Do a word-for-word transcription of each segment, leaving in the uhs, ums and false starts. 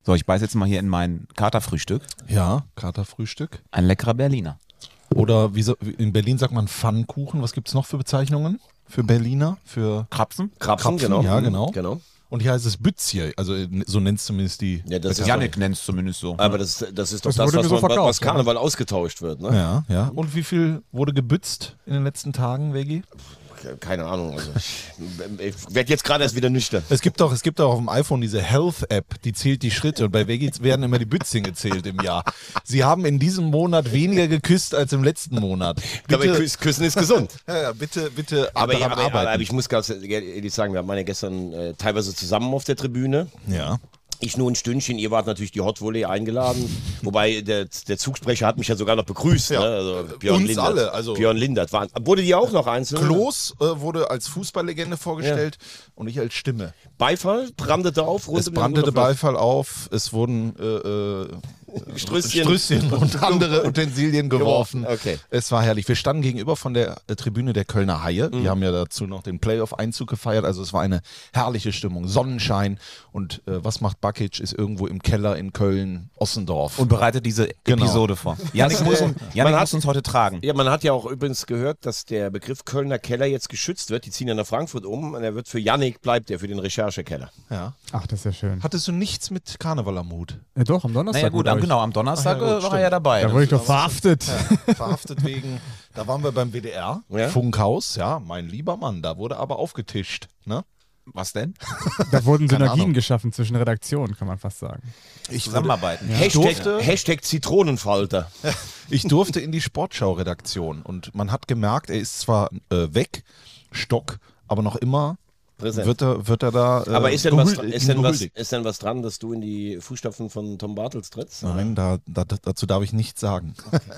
So, ich beiß jetzt mal hier in mein Katerfrühstück. Ja, Katerfrühstück. Ein leckerer Berliner. Oder wie so, in Berlin sagt man Pfannkuchen. Was gibt's noch für Bezeichnungen? Für Berliner? Für Krapfen? Krapfen, Krapfen, genau. ja, genau. genau. Und hier heißt es Bützje. Also so nennt es zumindest die. Ja, das ist Janik nennt es zumindest so. Aber das, das ist doch Das das, wurde was, mir so man, verkauft, was Karneval ausgetauscht wird. Ne? Ja, ja. Und wie viel wurde gebützt in den letzten Tagen, Vegi? Keine Ahnung. Also ich, ich werde jetzt gerade erst wieder nüchtern. Es gibt doch, es gibt auch auf dem iPhone diese Health-App, die zählt die Schritte. Und bei Vegi werden immer die Bützchen gezählt im Jahr. Sie haben in diesem Monat weniger geküsst als im letzten Monat. Aber Küss, Küssen ist gesund. Ja, ja, bitte, bitte Aber, daran aber, arbeiten. aber, aber ich muss ganz ehrlich sagen, wir waren ja gestern äh, teilweise zusammen auf der Tribüne. Ja. Ich nur ein Stündchen, ihr wart natürlich die Hot Volley eingeladen. Wobei der, der Zugsprecher hat mich ja sogar noch begrüßt. Ja. Ne? Also Björn Uns Lindert. alle, also- Björn Lindert. War, wurde die auch noch einzeln? Klos äh, wurde als Fußballlegende vorgestellt und ich als Stimme. Beifall brandete auf. Rund Es um den brandete Runterfluss. Beifall auf, es wurden äh, äh, Strösschen. Strösschen und andere Utensilien geworfen. Okay. Es war herrlich. Wir standen gegenüber von der äh, Tribüne der Kölner Haie. Die haben ja dazu noch den Playoff-Einzug gefeiert. Also es war eine herrliche Stimmung. Sonnenschein. Und äh, was macht Bakic? Ist irgendwo im Keller in Köln, Ossendorf. Und bereitet diese Genau. Episode vor. Janik, muss, uns- Janik hat- muss uns heute tragen. Ja, man hat ja auch übrigens gehört, dass der Begriff Kölner Keller jetzt geschützt wird. Die ziehen ja nach Frankfurt um und er wird für Yannick, bleibt er für den Recherchekeller. Ja. Ach, das ist ja schön. Hattest du nichts mit Karneval am Hut? Ja, doch, am Donnerstag. Naja gut, war am, ich. genau, am Donnerstag Ach ja, gut, äh, war stimmt. er ja dabei. Da wurde ich doch verhaftet. Verhaftet wegen, da waren wir beim W D R, Ja? Funkhaus, ja, mein lieber Mann, da wurde aber aufgetischt, ne? Was denn? Da wurden Keine Synergien Ahnung. geschaffen zwischen Redaktionen, kann man fast sagen. Ich Zusammenarbeiten. Hashtag, durfte- Hashtag Zitronenfalter. Ich durfte in die Sportschau-Redaktion und man hat gemerkt, er ist zwar äh, weg, Stock, aber noch immer Präsent. wird er, wird er da äh, Aber ist denn, was, gehuld- ist, denn was, gehuldigt. ist denn was dran, dass du in die Fußstapfen von Tom Bartels trittst? Nein, da, da, dazu darf ich nichts sagen.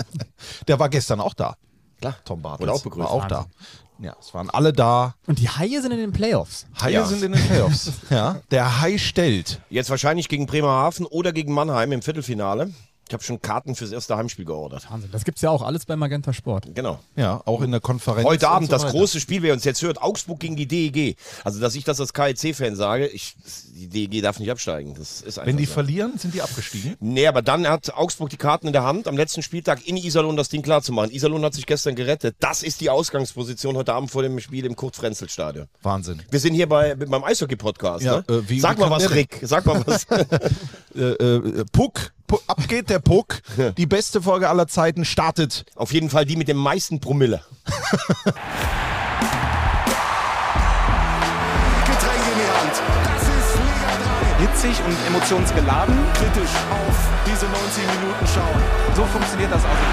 Der war gestern auch da. Klar. Tom Bartels. Wurde auch begrüßt. War auch da. Ja, es waren alle da. Und die Haie sind in den Playoffs. Haie Ja. sind in den Playoffs. Ja, der Hai stellt. Jetzt wahrscheinlich gegen Bremerhaven oder gegen Mannheim im Viertelfinale. Ich habe schon Karten fürs erste Heimspiel geordert. Wahnsinn. Das gibt's ja auch alles bei Magenta Sport. Genau. Ja, auch in der Konferenz. Heute und Abend so das weiter. große Spiel, wer uns jetzt hört, Augsburg gegen die D E G. Also, dass ich das als K E C-Fan sage, ich, die D E G darf nicht absteigen. Das ist einfach Wenn die so. verlieren, sind die abgestiegen. Nee, aber dann hat Augsburg die Karten in der Hand, am letzten Spieltag in Iserlohn das Ding klar zu machen. Iserlohn hat sich gestern gerettet. Das ist die Ausgangsposition heute Abend vor dem Spiel im Kurt-Frenzel-Stadion. Wahnsinn. Wir sind hier bei, beim Eishockey-Podcast. Ja, ne? äh, wie- Sag wie mal kann was, der denn? Rick. Sag mal was. Äh, äh, Puck, Puck, ab geht der Puck. Die beste Folge aller Zeiten startet. Auf jeden Fall die mit dem meisten Promille. Getränk in die Hand. Das ist Liga drei. hitzig und emotionsgeladen. Kritisch auf diese neunzig Minuten schauen. So funktioniert das also.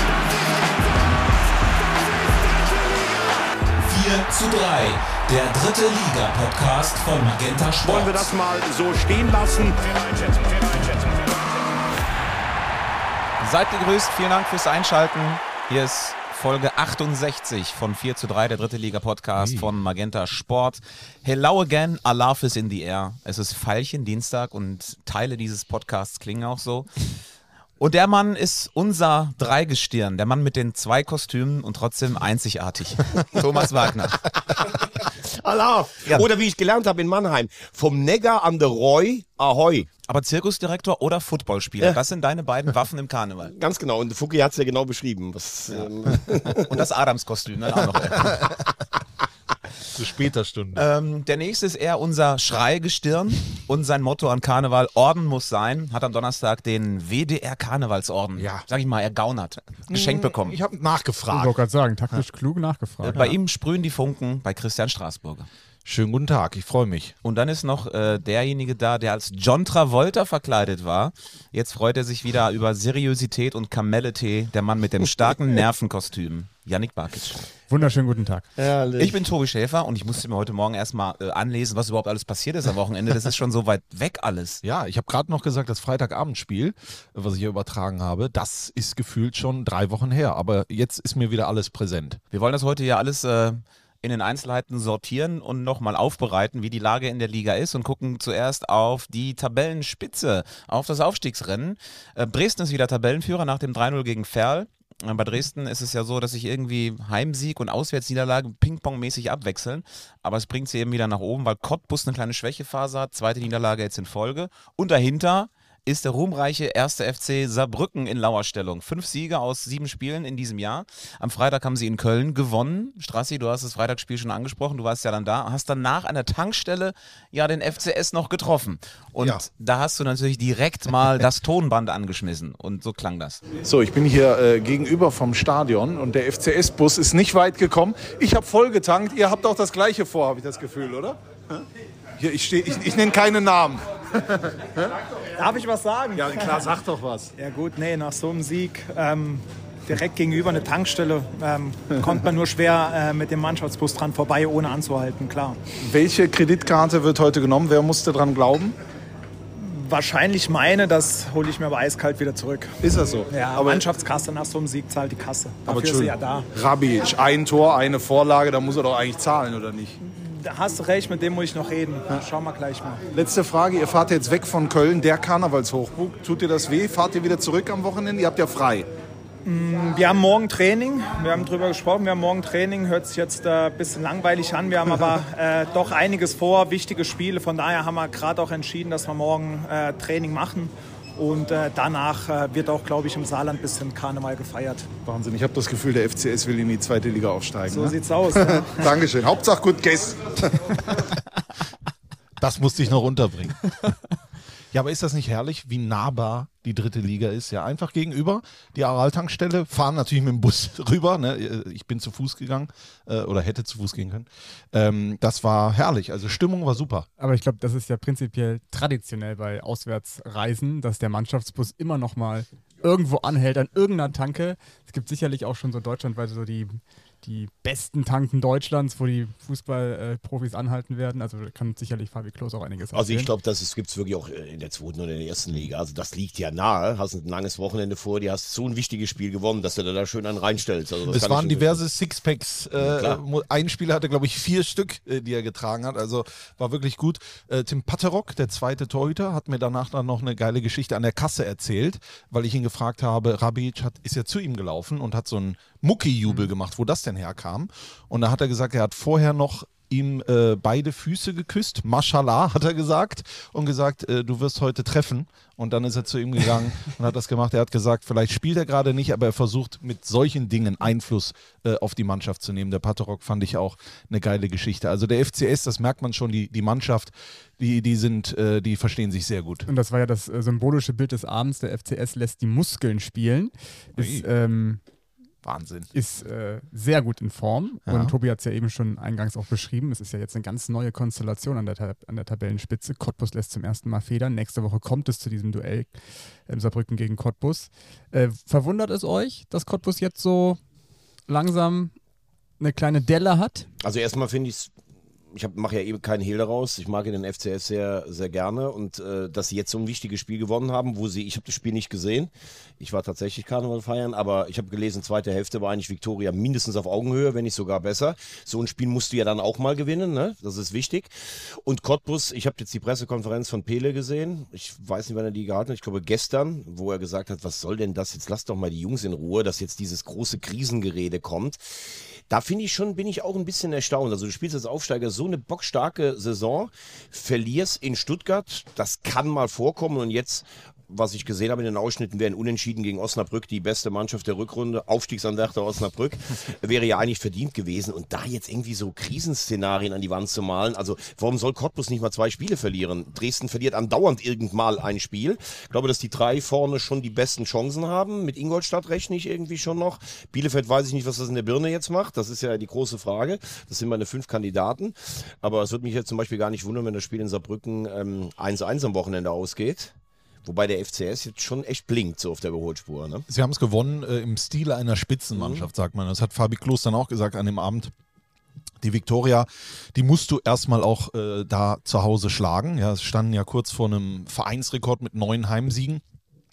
vier zu drei, der dritte Liga-Podcast von Magenta Sport. Wollen wir das mal so stehen lassen? Seid gegrüßt, vielen Dank fürs Einschalten. Hier ist Folge achtundsechzig von vier zu drei, der dritte Liga-Podcast von Magenta Sport. Hello again, our love is in the air. Es ist Veilchen Dienstag und Teile dieses Podcasts klingen auch so. Und der Mann ist unser Dreigestirn, der Mann mit den zwei Kostümen und trotzdem einzigartig. Thomas Wagner. Allah. Ja. Oder wie ich gelernt habe in Mannheim, vom Negger an der Roy, Ahoi. Aber Zirkusdirektor oder Footballspieler, Ja. das sind deine beiden Waffen im Karneval. Ganz genau. Und Fuki hat es ja genau beschrieben. Was, ähm, Und das Adamskostüm dann auch noch. Zu später Stunde. Ähm, der nächste ist eher unser Schreigestirn und sein Motto an Karneval, Orden muss sein, hat am Donnerstag den W D R Karnevalsorden, Ja. sag ich mal, ergaunert, geschenkt bekommen. Ich habe Ich nachgefragt. wollte gerade sagen, taktisch klug nachgefragt. Bei ihm sprühen die Funken bei Christian Straßburger. Schönen guten Tag, ich freue mich. Und dann ist noch äh, derjenige da, der als John Travolta verkleidet war. Jetzt freut er sich wieder über Seriosität und Kamellete, der Mann mit dem starken Nervenkostüm, Yannick Bakic. Wunderschönen guten Tag. Ich bin Tobi Schäfer und ich musste mir heute Morgen erstmal äh, anlesen, was überhaupt alles passiert ist am Wochenende. Das ist schon so weit weg alles. Ja, ich habe gerade noch gesagt, das Freitagabendspiel, was ich hier übertragen habe, das ist gefühlt schon drei Wochen her. Aber jetzt ist mir wieder alles präsent. Wir wollen das heute ja alles äh, in den Einzelheiten sortieren und nochmal aufbereiten, wie die Lage in der Liga ist und gucken zuerst auf die Tabellenspitze, auf das Aufstiegsrennen. Äh, Dresden ist wieder Tabellenführer nach dem drei null gegen Ferl. Äh, Bei Dresden ist es ja so, dass sich irgendwie Heimsieg und Auswärtsniederlage Ping-Pong-mäßig abwechseln, aber es bringt sie eben wieder nach oben, weil Cottbus eine kleine Schwächephase hat, zweite Niederlage jetzt in Folge und dahinter ist der ruhmreiche erste F C Saarbrücken in Lauerstellung. Fünf Siege aus sieben Spielen in diesem Jahr. Am Freitag haben sie in Köln gewonnen. Strassi, du hast das Freitagsspiel schon angesprochen, du warst ja dann da, hast dann nach einer Tankstelle ja den F C S noch getroffen. Und Ja. da hast du natürlich direkt mal das Tonband angeschmissen und so klang das. So, ich bin hier äh, gegenüber vom Stadion und der F C S-Bus ist nicht weit gekommen. Ich habe voll getankt, ihr habt auch das Gleiche vor, habe ich das Gefühl, oder? Hier, ich, steh, ich, ich nenne keine Namen. Darf ich was sagen? Ja, klar, sag doch was. Ja gut, nee, nach so einem Sieg ähm, direkt gegenüber eine Tankstelle ähm, kommt man nur schwer äh, mit dem Mannschaftsbus dran vorbei, ohne anzuhalten, klar. Welche Kreditkarte wird heute genommen? Wer musste dran glauben? Wahrscheinlich meine, das hole ich mir aber eiskalt wieder zurück. Ist das so? Ja, aber, Mannschaftskasse nach so einem Sieg zahlt die Kasse. aber Dafür ist sie ja da. Rabic, ein Tor, eine Vorlage, da muss er doch eigentlich zahlen, oder nicht? Da hast du recht, mit dem muss ich noch reden. Schauen wir gleich mal. Letzte Frage, ihr fahrt jetzt weg von Köln, der Karnevalshochburg. Tut dir das weh? Fahrt ihr wieder zurück am Wochenende? Ihr habt ja frei. Wir haben morgen Training, wir haben drüber gesprochen, wir haben morgen Training, hört sich jetzt äh, ein bisschen langweilig an, wir haben aber äh, doch einiges vor, wichtige Spiele, von daher haben wir gerade auch entschieden, dass wir morgen äh, Training machen und äh, danach äh, wird auch, glaube ich, im Saarland ein bisschen Karneval gefeiert. Wahnsinn, ich habe das Gefühl, der F C S will in die zweite Liga aufsteigen. So ne? sieht's aus. Ja. Dankeschön, Hauptsache gut Guess. Das musste ich noch unterbringen. Ja, aber ist das nicht herrlich, wie nahbar die dritte Liga ist? Ja, einfach gegenüber die Aral-Tankstelle, fahren natürlich mit dem Bus rüber. Ne? Ich bin zu Fuß gegangen äh, oder hätte zu Fuß gehen können. Ähm, das war herrlich, also Stimmung war super. Aber ich glaube, das ist ja prinzipiell traditionell bei Auswärtsreisen, dass der Mannschaftsbus immer noch mal irgendwo anhält an irgendeiner Tanke. Es gibt sicherlich auch schon so deutschlandweit so die, die besten Tanken Deutschlands, wo die Fußballprofis anhalten werden. Also da kann sicherlich Fabi Klos auch einiges Also ich erzählen. glaube, das gibt es wirklich auch in der zweiten oder in der ersten Liga. Also das liegt ja nahe. Hast ein langes Wochenende vor dir, hast so ein wichtiges Spiel gewonnen, dass du da schön einen reinstellst. Also das Es kann ich waren schon diverse Sixpacks. Äh, klar. ein Spieler hatte, glaube ich, vier Stück, äh, die er getragen hat. Also war wirklich gut. Äh, Tim Patterock, der zweite Torhüter, hat mir danach dann noch eine geile Geschichte an der Kasse erzählt, weil ich ihn gefragt habe, Rabic hat, ist ja zu ihm gelaufen und hat so einen Mucki-Jubel gemacht, wo das denn herkam. Und da hat er gesagt, er hat vorher noch ihm äh, beide Füße geküsst. Mashallah, hat er gesagt. Und gesagt, äh, du wirst heute treffen. Und dann ist er zu ihm gegangen und hat das gemacht. Er hat gesagt, vielleicht spielt er gerade nicht, aber er versucht mit solchen Dingen Einfluss äh, auf die Mannschaft zu nehmen. Der Patterock fand ich auch eine geile Geschichte. Also der F C S, das merkt man schon, die, die Mannschaft, die, die sind, äh, die verstehen sich sehr gut. Und das war ja das äh, symbolische Bild des Abends. Der F C S lässt die Muskeln spielen. Ist, ähm, Wahnsinn. ist äh, sehr gut in Form. Ja. Und Tobi hat es ja eben schon eingangs auch beschrieben. Es ist ja jetzt eine ganz neue Konstellation an der, Ta- an der Tabellenspitze. Cottbus lässt zum ersten Mal federn. Nächste Woche kommt es zu diesem Duell ähm, Saarbrücken gegen Cottbus. Äh, verwundert es euch, dass Cottbus jetzt so langsam eine kleine Delle hat? Also erstmal finde ich es, ich mache ja eben keinen Hehl daraus. Ich mag den F C S sehr, sehr gerne und äh, dass sie jetzt so ein wichtiges Spiel gewonnen haben, wo sie, ich habe das Spiel nicht gesehen. Ich war tatsächlich Karneval feiern, aber ich habe gelesen, zweite Hälfte war eigentlich Viktoria mindestens auf Augenhöhe, wenn nicht sogar besser. So ein Spiel musst du ja dann auch mal gewinnen, ne? Das ist wichtig. Und Cottbus, ich habe jetzt die Pressekonferenz von Pele gesehen. Ich weiß nicht, wann er die gehalten hat. Ich glaube gestern, wo er gesagt hat, was soll denn das? Jetzt lass doch mal die Jungs in Ruhe, dass jetzt dieses große Krisengerede kommt. Da finde ich schon, bin ich auch ein bisschen erstaunt. Also du spielst als Aufsteiger so eine bockstarke Saison, verlierst in Stuttgart, das kann mal vorkommen und jetzt, was ich gesehen habe in den Ausschnitten, wären Unentschieden gegen Osnabrück die beste Mannschaft der Rückrunde, Aufstiegsanwärter Osnabrück, wäre ja eigentlich verdient gewesen und da jetzt irgendwie so Krisenszenarien an die Wand zu malen, also warum soll Cottbus nicht mal zwei Spiele verlieren? Dresden verliert andauernd irgend mal ein Spiel. Ich glaube, dass die drei vorne schon die besten Chancen haben. Mit Ingolstadt rechne ich irgendwie schon noch. Bielefeld weiß ich nicht, was das in der Birne jetzt macht. Das ist ja die große Frage. Das sind meine fünf Kandidaten. Aber es würde mich jetzt zum Beispiel gar nicht wundern, wenn das Spiel in Saarbrücken ähm, eins eins am Wochenende ausgeht. Wobei der F C S jetzt schon echt blinkt, so auf der Überholspur. Ne? Sie haben es gewonnen äh, im Stile einer Spitzenmannschaft, sagt man. Das hat Fabi Klos dann auch gesagt an dem Abend. Die Viktoria, die musst du erstmal auch äh, da zu Hause schlagen. Ja, es standen ja kurz vor einem Vereinsrekord mit neun Heimsiegen.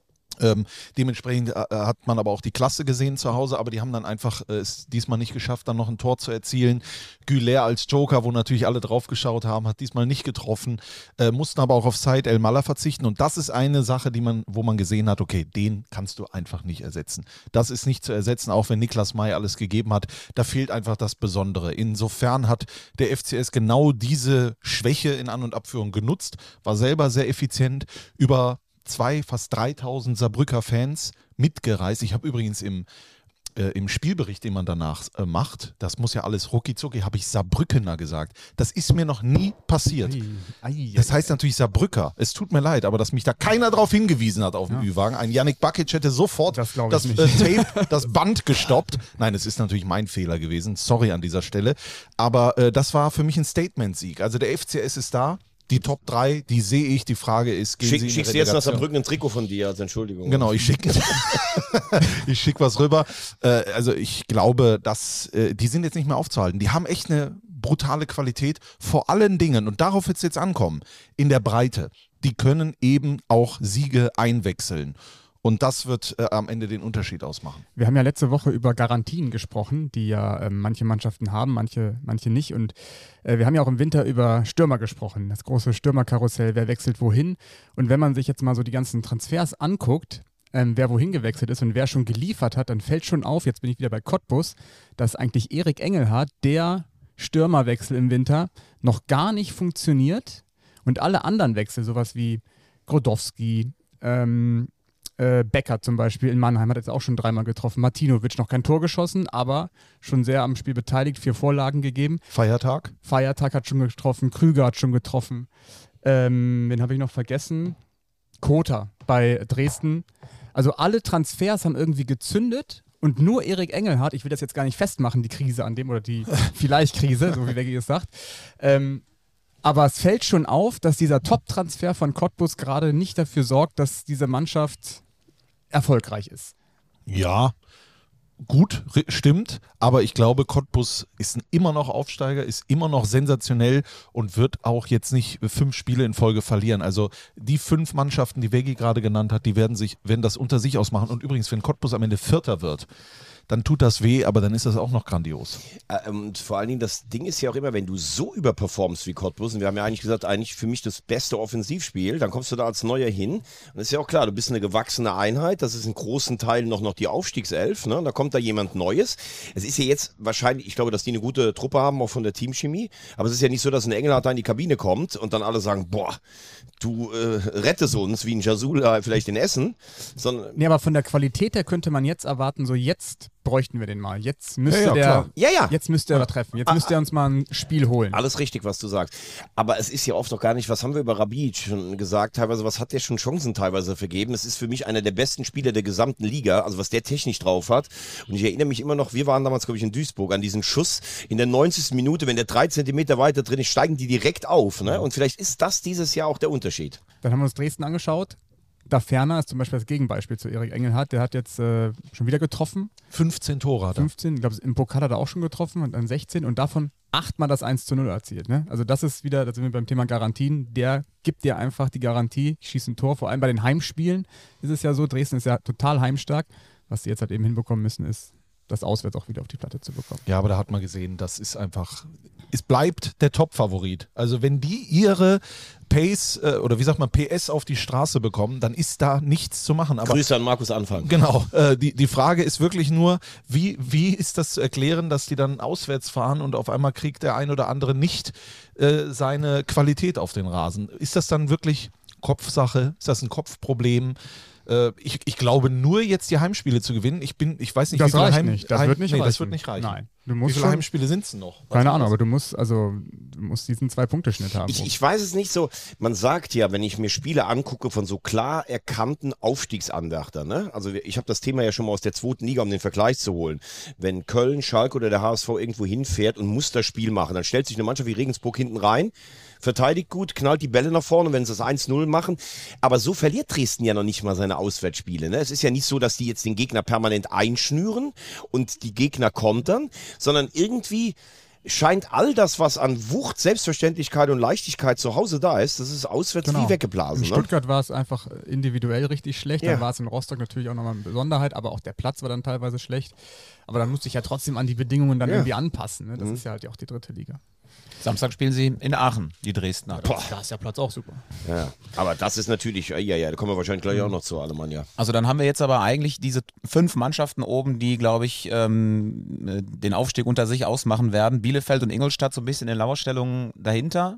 Ähm, dementsprechend äh, hat man aber auch die Klasse gesehen zu Hause, aber die haben dann einfach äh, es diesmal nicht geschafft, dann noch ein Tor zu erzielen. Güler als Joker, wo natürlich alle drauf geschaut haben, hat diesmal nicht getroffen, äh, mussten aber auch auf Said El Malla verzichten und das ist eine Sache, die man, wo man gesehen hat, okay, den kannst du einfach nicht ersetzen. Das ist nicht zu ersetzen, auch wenn Niklas May alles gegeben hat, da fehlt einfach das Besondere. Insofern hat der F C S genau diese Schwäche in An- und Abführung genutzt, war selber sehr effizient, über zwei, fast dreitausend Saarbrücker Fans mitgereist. Ich habe übrigens im Äh, im Spielbericht, den man danach äh, macht, das muss ja alles rucki-zucki, habe ich Saarbrückener gesagt. Das ist mir noch nie passiert. Ei, ei, Das heißt natürlich Saarbrücker. Es tut mir leid, aber dass mich da keiner drauf hingewiesen hat auf dem Ja. Ü-Wagen. Ein Yannick Bakic hätte sofort Das glaub ich das nicht. äh, Tape, das Band gestoppt. Nein, es ist natürlich mein Fehler gewesen. Sorry an dieser Stelle. Aber äh, das war für mich ein Statement-Sieg. Also der F C S ist da. Die Top drei, die sehe ich. Die Frage ist, gehen Schick, sie in die schickst du jetzt nach Relegation? Saarbrücken ein Trikot von dir als Entschuldigung? Genau, ich schicke ich schick was rüber. Äh, also ich glaube, dass äh, die sind jetzt nicht mehr aufzuhalten. Die haben echt eine brutale Qualität, vor allen Dingen, und darauf wird es jetzt ankommen, in der Breite. Die können eben auch Siege einwechseln. Und das wird äh, am Ende den Unterschied ausmachen. Wir haben ja letzte Woche über Garantien gesprochen, die ja ähm, manche Mannschaften haben, manche, manche nicht. Und äh, wir haben ja auch im Winter über Stürmer gesprochen, das große Stürmerkarussell, wer wechselt wohin. Und wenn man sich jetzt mal so die ganzen Transfers anguckt, ähm, wer wohin gewechselt ist und wer schon geliefert hat, dann fällt schon auf, jetzt bin ich wieder bei Cottbus, dass eigentlich Erik Engelhardt, der Stürmerwechsel im Winter, noch gar nicht funktioniert. Und alle anderen Wechsel, sowas wie Grodowski, ähm, Äh, Becker zum Beispiel in Mannheim hat jetzt auch schon dreimal getroffen. Martinovic noch kein Tor geschossen, aber schon sehr am Spiel beteiligt, vier Vorlagen gegeben. Feiertag? Feiertag hat schon getroffen, Krüger hat schon getroffen. Ähm, wen habe ich noch vergessen? Kota bei Dresden. Also alle Transfers haben irgendwie gezündet und nur Erik Engelhardt, ich will das jetzt gar nicht festmachen, die Krise an dem oder die vielleicht Krise, so wie Veggie es sagt. Ähm, Aber es fällt schon auf, dass dieser Top-Transfer von Cottbus gerade nicht dafür sorgt, dass diese Mannschaft erfolgreich ist. Ja, gut, ri- stimmt. Aber ich glaube, Cottbus ist ein immer noch Aufsteiger, ist immer noch sensationell und wird auch jetzt nicht fünf Spiele in Folge verlieren. Also die fünf Mannschaften, die Veggie gerade genannt hat, die werden, sich, werden das unter sich ausmachen. Und übrigens, wenn Cottbus am Ende Vierter wird, dann tut das weh, aber dann ist das auch noch grandios. Äh, Und vor allen Dingen, das Ding ist ja auch immer, wenn du so überperformst wie Cottbus, und wir haben ja eigentlich gesagt, eigentlich für mich das beste Offensivspiel, dann kommst du da als Neuer hin. Und ist ja auch klar, du bist eine gewachsene Einheit, das ist in großen Teilen noch, noch die Aufstiegself, ne? Und da kommt da jemand Neues. Es ist ja jetzt wahrscheinlich, ich glaube, dass die eine gute Truppe haben, auch von der Teamchemie, aber es ist ja nicht so, dass ein Engelhardt da in die Kabine kommt und dann alle sagen, boah, du äh, rettest uns, wie ein Jasula vielleicht in Essen, sondern Nee, aber von der Qualität her könnte man jetzt erwarten, so jetzt bräuchten wir den mal. Jetzt müsste Ja, ja, der klar. Ja, ja. Jetzt müsste er treffen. Jetzt müsste er uns mal ein Spiel holen. alles richtig, was du sagst. Aber es ist ja oft noch gar nicht, was haben wir über Rabic schon gesagt, teilweise, was hat der schon Chancen teilweise vergeben? Es ist für mich einer der besten Spieler der gesamten Liga, also was der technisch drauf hat. Und ich erinnere mich immer noch, wir waren damals, glaube ich, in Duisburg, an diesen Schuss in der neunzigsten Minute, wenn der drei Zentimeter weiter drin ist, steigen die direkt auf. Ne? Und vielleicht ist das dieses Jahr auch der Unterschied. Dann haben wir uns Dresden angeschaut. Da Ferner ist zum Beispiel das Gegenbeispiel zu Erik Engelhardt. Der hat jetzt äh, schon wieder getroffen. fünfzehn Tore hat er. fünfzehn, ich glaube, im Pokal hat er auch schon getroffen und dann sechzehn und davon achtmal das eins zu null erzielt. Ne? Also das ist wieder, da sind wir beim Thema Garantien, der gibt dir einfach die Garantie, ich schieße ein Tor, vor allem bei den Heimspielen ist es ja so, Dresden ist ja total heimstark. Was sie jetzt halt eben hinbekommen müssen, ist, das auswärts auch wieder auf die Platte zu bekommen. Ja, aber da hat man gesehen, das ist einfach, es bleibt der Top-Favorit. Also wenn die ihre Pace äh, oder wie sagt man, P S auf die Straße bekommen, dann ist da nichts zu machen. Aber Grüße an Markus Anfang. genau, äh, die, die Frage ist wirklich nur, wie, wie ist das zu erklären, dass die dann auswärts fahren und auf einmal kriegt der ein oder andere nicht äh, seine Qualität auf den Rasen? Ist das dann wirklich Kopfsache? Ist das ein Kopfproblem? Äh, ich, ich glaube, nur jetzt die Heimspiele zu gewinnen, ich bin, ich weiß nicht, Das wie viele reicht Heim, nicht. Das Heim, wird nicht nee, reichen. das wird nicht reichen. Nein. Du Wie musst viele schon, Heimspiele sind es noch? Weißt keine du Ahnung, das? aber du musst, also, du musst diesen Zwei-Punkte-Schnitt haben. Ich, ich weiß es nicht so, man sagt ja, wenn ich mir Spiele angucke von so klar erkannten Aufstiegsanwärtern, ne? Also ich habe das Thema ja schon mal aus der zweiten Liga, um den Vergleich zu holen. Wenn Köln, Schalke oder der H S V irgendwo hinfährt und muss das Spiel machen, dann stellt sich eine Mannschaft wie Regensburg hinten rein, verteidigt gut, knallt die Bälle nach vorne, wenn sie das eins null machen. Aber so verliert Dresden ja noch nicht mal seine Auswärtsspiele. Ne? Es ist ja nicht so, dass die jetzt den Gegner permanent einschnüren und die Gegner kontern, sondern irgendwie scheint all das, was an Wucht, Selbstverständlichkeit und Leichtigkeit zu Hause da ist, das ist auswärts Genau. wie weggeblasen. In Ne? Stuttgart war es einfach individuell richtig schlecht, Ja. dann war es in Rostock natürlich auch nochmal eine Besonderheit, aber auch der Platz war dann teilweise schlecht. Aber dann musste ich ja trotzdem an die Bedingungen dann Ja. irgendwie anpassen. Ne? Das Mhm. ist ja halt auch die dritte Liga. Samstag spielen sie in Aachen, die Dresdner. Da ist der Platz auch super. Ja. Aber das ist natürlich, ja, ja, da kommen wir wahrscheinlich gleich auch noch zu Alemannia. Also dann haben wir jetzt aber eigentlich diese fünf Mannschaften oben, die, glaube ich, ähm, den Aufstieg unter sich ausmachen werden. Bielefeld und Ingolstadt so ein bisschen in Lauerstellungen dahinter.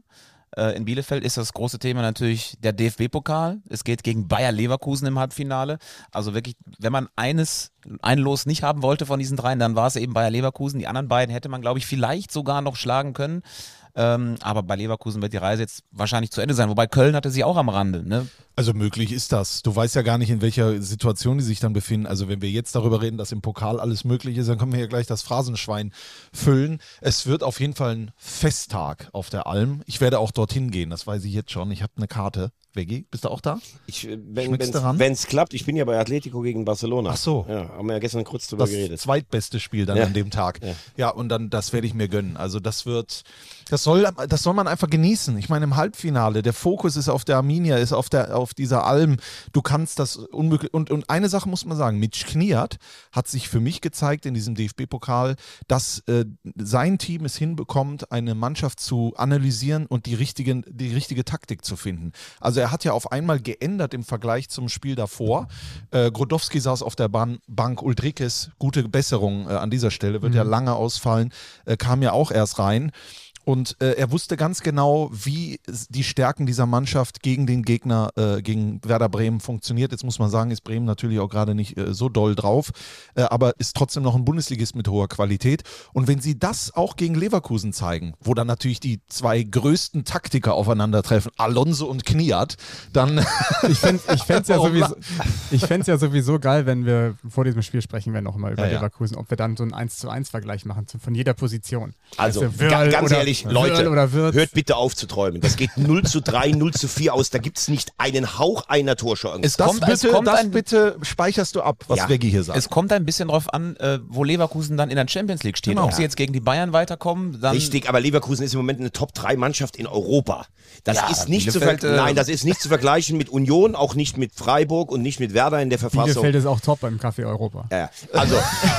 Äh, in Bielefeld ist das große Thema natürlich der D F B-Pokal. Es geht gegen Bayer Leverkusen im Halbfinale. Also wirklich, wenn man eines, ein Los nicht haben wollte von diesen dreien, dann war es eben Bayer Leverkusen. Die anderen beiden hätte man, glaube ich, vielleicht sogar noch schlagen können. Ähm, aber bei Leverkusen wird die Reise jetzt wahrscheinlich zu Ende sein. Wobei Köln hatte sie auch am Rande. Ne? Also möglich ist das. Du weißt ja gar nicht, in welcher Situation die sich dann befinden. Also wenn wir jetzt darüber reden, dass im Pokal alles möglich ist, dann können wir ja gleich das Phrasenschwein füllen. Es wird auf jeden Fall ein Festtag auf der Alm. Ich werde auch dorthin gehen, das weiß ich jetzt schon. Ich habe eine Karte. Veggie, bist du auch da? Ich, wenn es klappt, ich bin ja bei Atletico gegen Barcelona. Ach so. Ja, haben wir ja gestern kurz drüber das geredet. Das zweitbeste Spiel dann ja. an dem Tag. Ja. ja, und dann, das werde ich mir gönnen. Also das wird, das soll, das soll man einfach genießen. Ich meine, im Halbfinale, der Fokus ist auf der Arminia, ist auf der, auf dieser Alm. Du kannst das unmöglich, und, und eine Sache muss man sagen, Mitch Kniat hat sich für mich gezeigt in diesem D F B-Pokal, dass äh, sein Team es hinbekommt, eine Mannschaft zu analysieren und die, richtigen, die richtige Taktik zu finden. Also er hat ja auf einmal geändert im Vergleich zum Spiel davor. Äh, Grodowski saß auf der Ban- Bank, Uldrikes, gute Besserung äh, an dieser Stelle, wird mhm. ja lange ausfallen, äh, kam ja auch erst rein. Und äh, er wusste ganz genau, wie die Stärken dieser Mannschaft gegen den Gegner, äh, gegen Werder Bremen funktioniert. Jetzt muss man sagen, ist Bremen natürlich auch gerade nicht äh, so doll drauf, äh, aber ist trotzdem noch ein Bundesligist mit hoher Qualität. Und wenn sie das auch gegen Leverkusen zeigen, wo dann natürlich die zwei größten Taktiker aufeinandertreffen, Alonso und Kniat, dann... Ich fände es ja, sowieso, ich fänd's ja sowieso geil, wenn wir vor diesem Spiel sprechen, wir nochmal über ja, Leverkusen, ob wir dann so einen eins zu eins Vergleich machen von jeder Position. Also, weißt du, ga, ganz oder, ehrlich, Leute, oder hört bitte auf zu träumen. Das geht null zu drei, null zu vier aus. Da gibt es nicht einen Hauch einer Torchance. Es das kommt, bitte, es kommt das ein, bitte speicherst du ab, was Ja. Veggie hier sagt. es kommt ein bisschen drauf an, äh, wo Leverkusen dann in der Champions League steht. Genau. Ob sie jetzt gegen die Bayern weiterkommen, dann... Richtig, aber Leverkusen ist im Moment eine Top drei Mannschaft in Europa. Das Ja, ist nicht zu Bielefeld, ver- äh, Nein, das ist nicht zu vergleichen mit Union, auch nicht mit Freiburg und nicht mit Werder in der Verfassung. Bielefeld ist auch top beim Café Europa. Ja, ja. Also,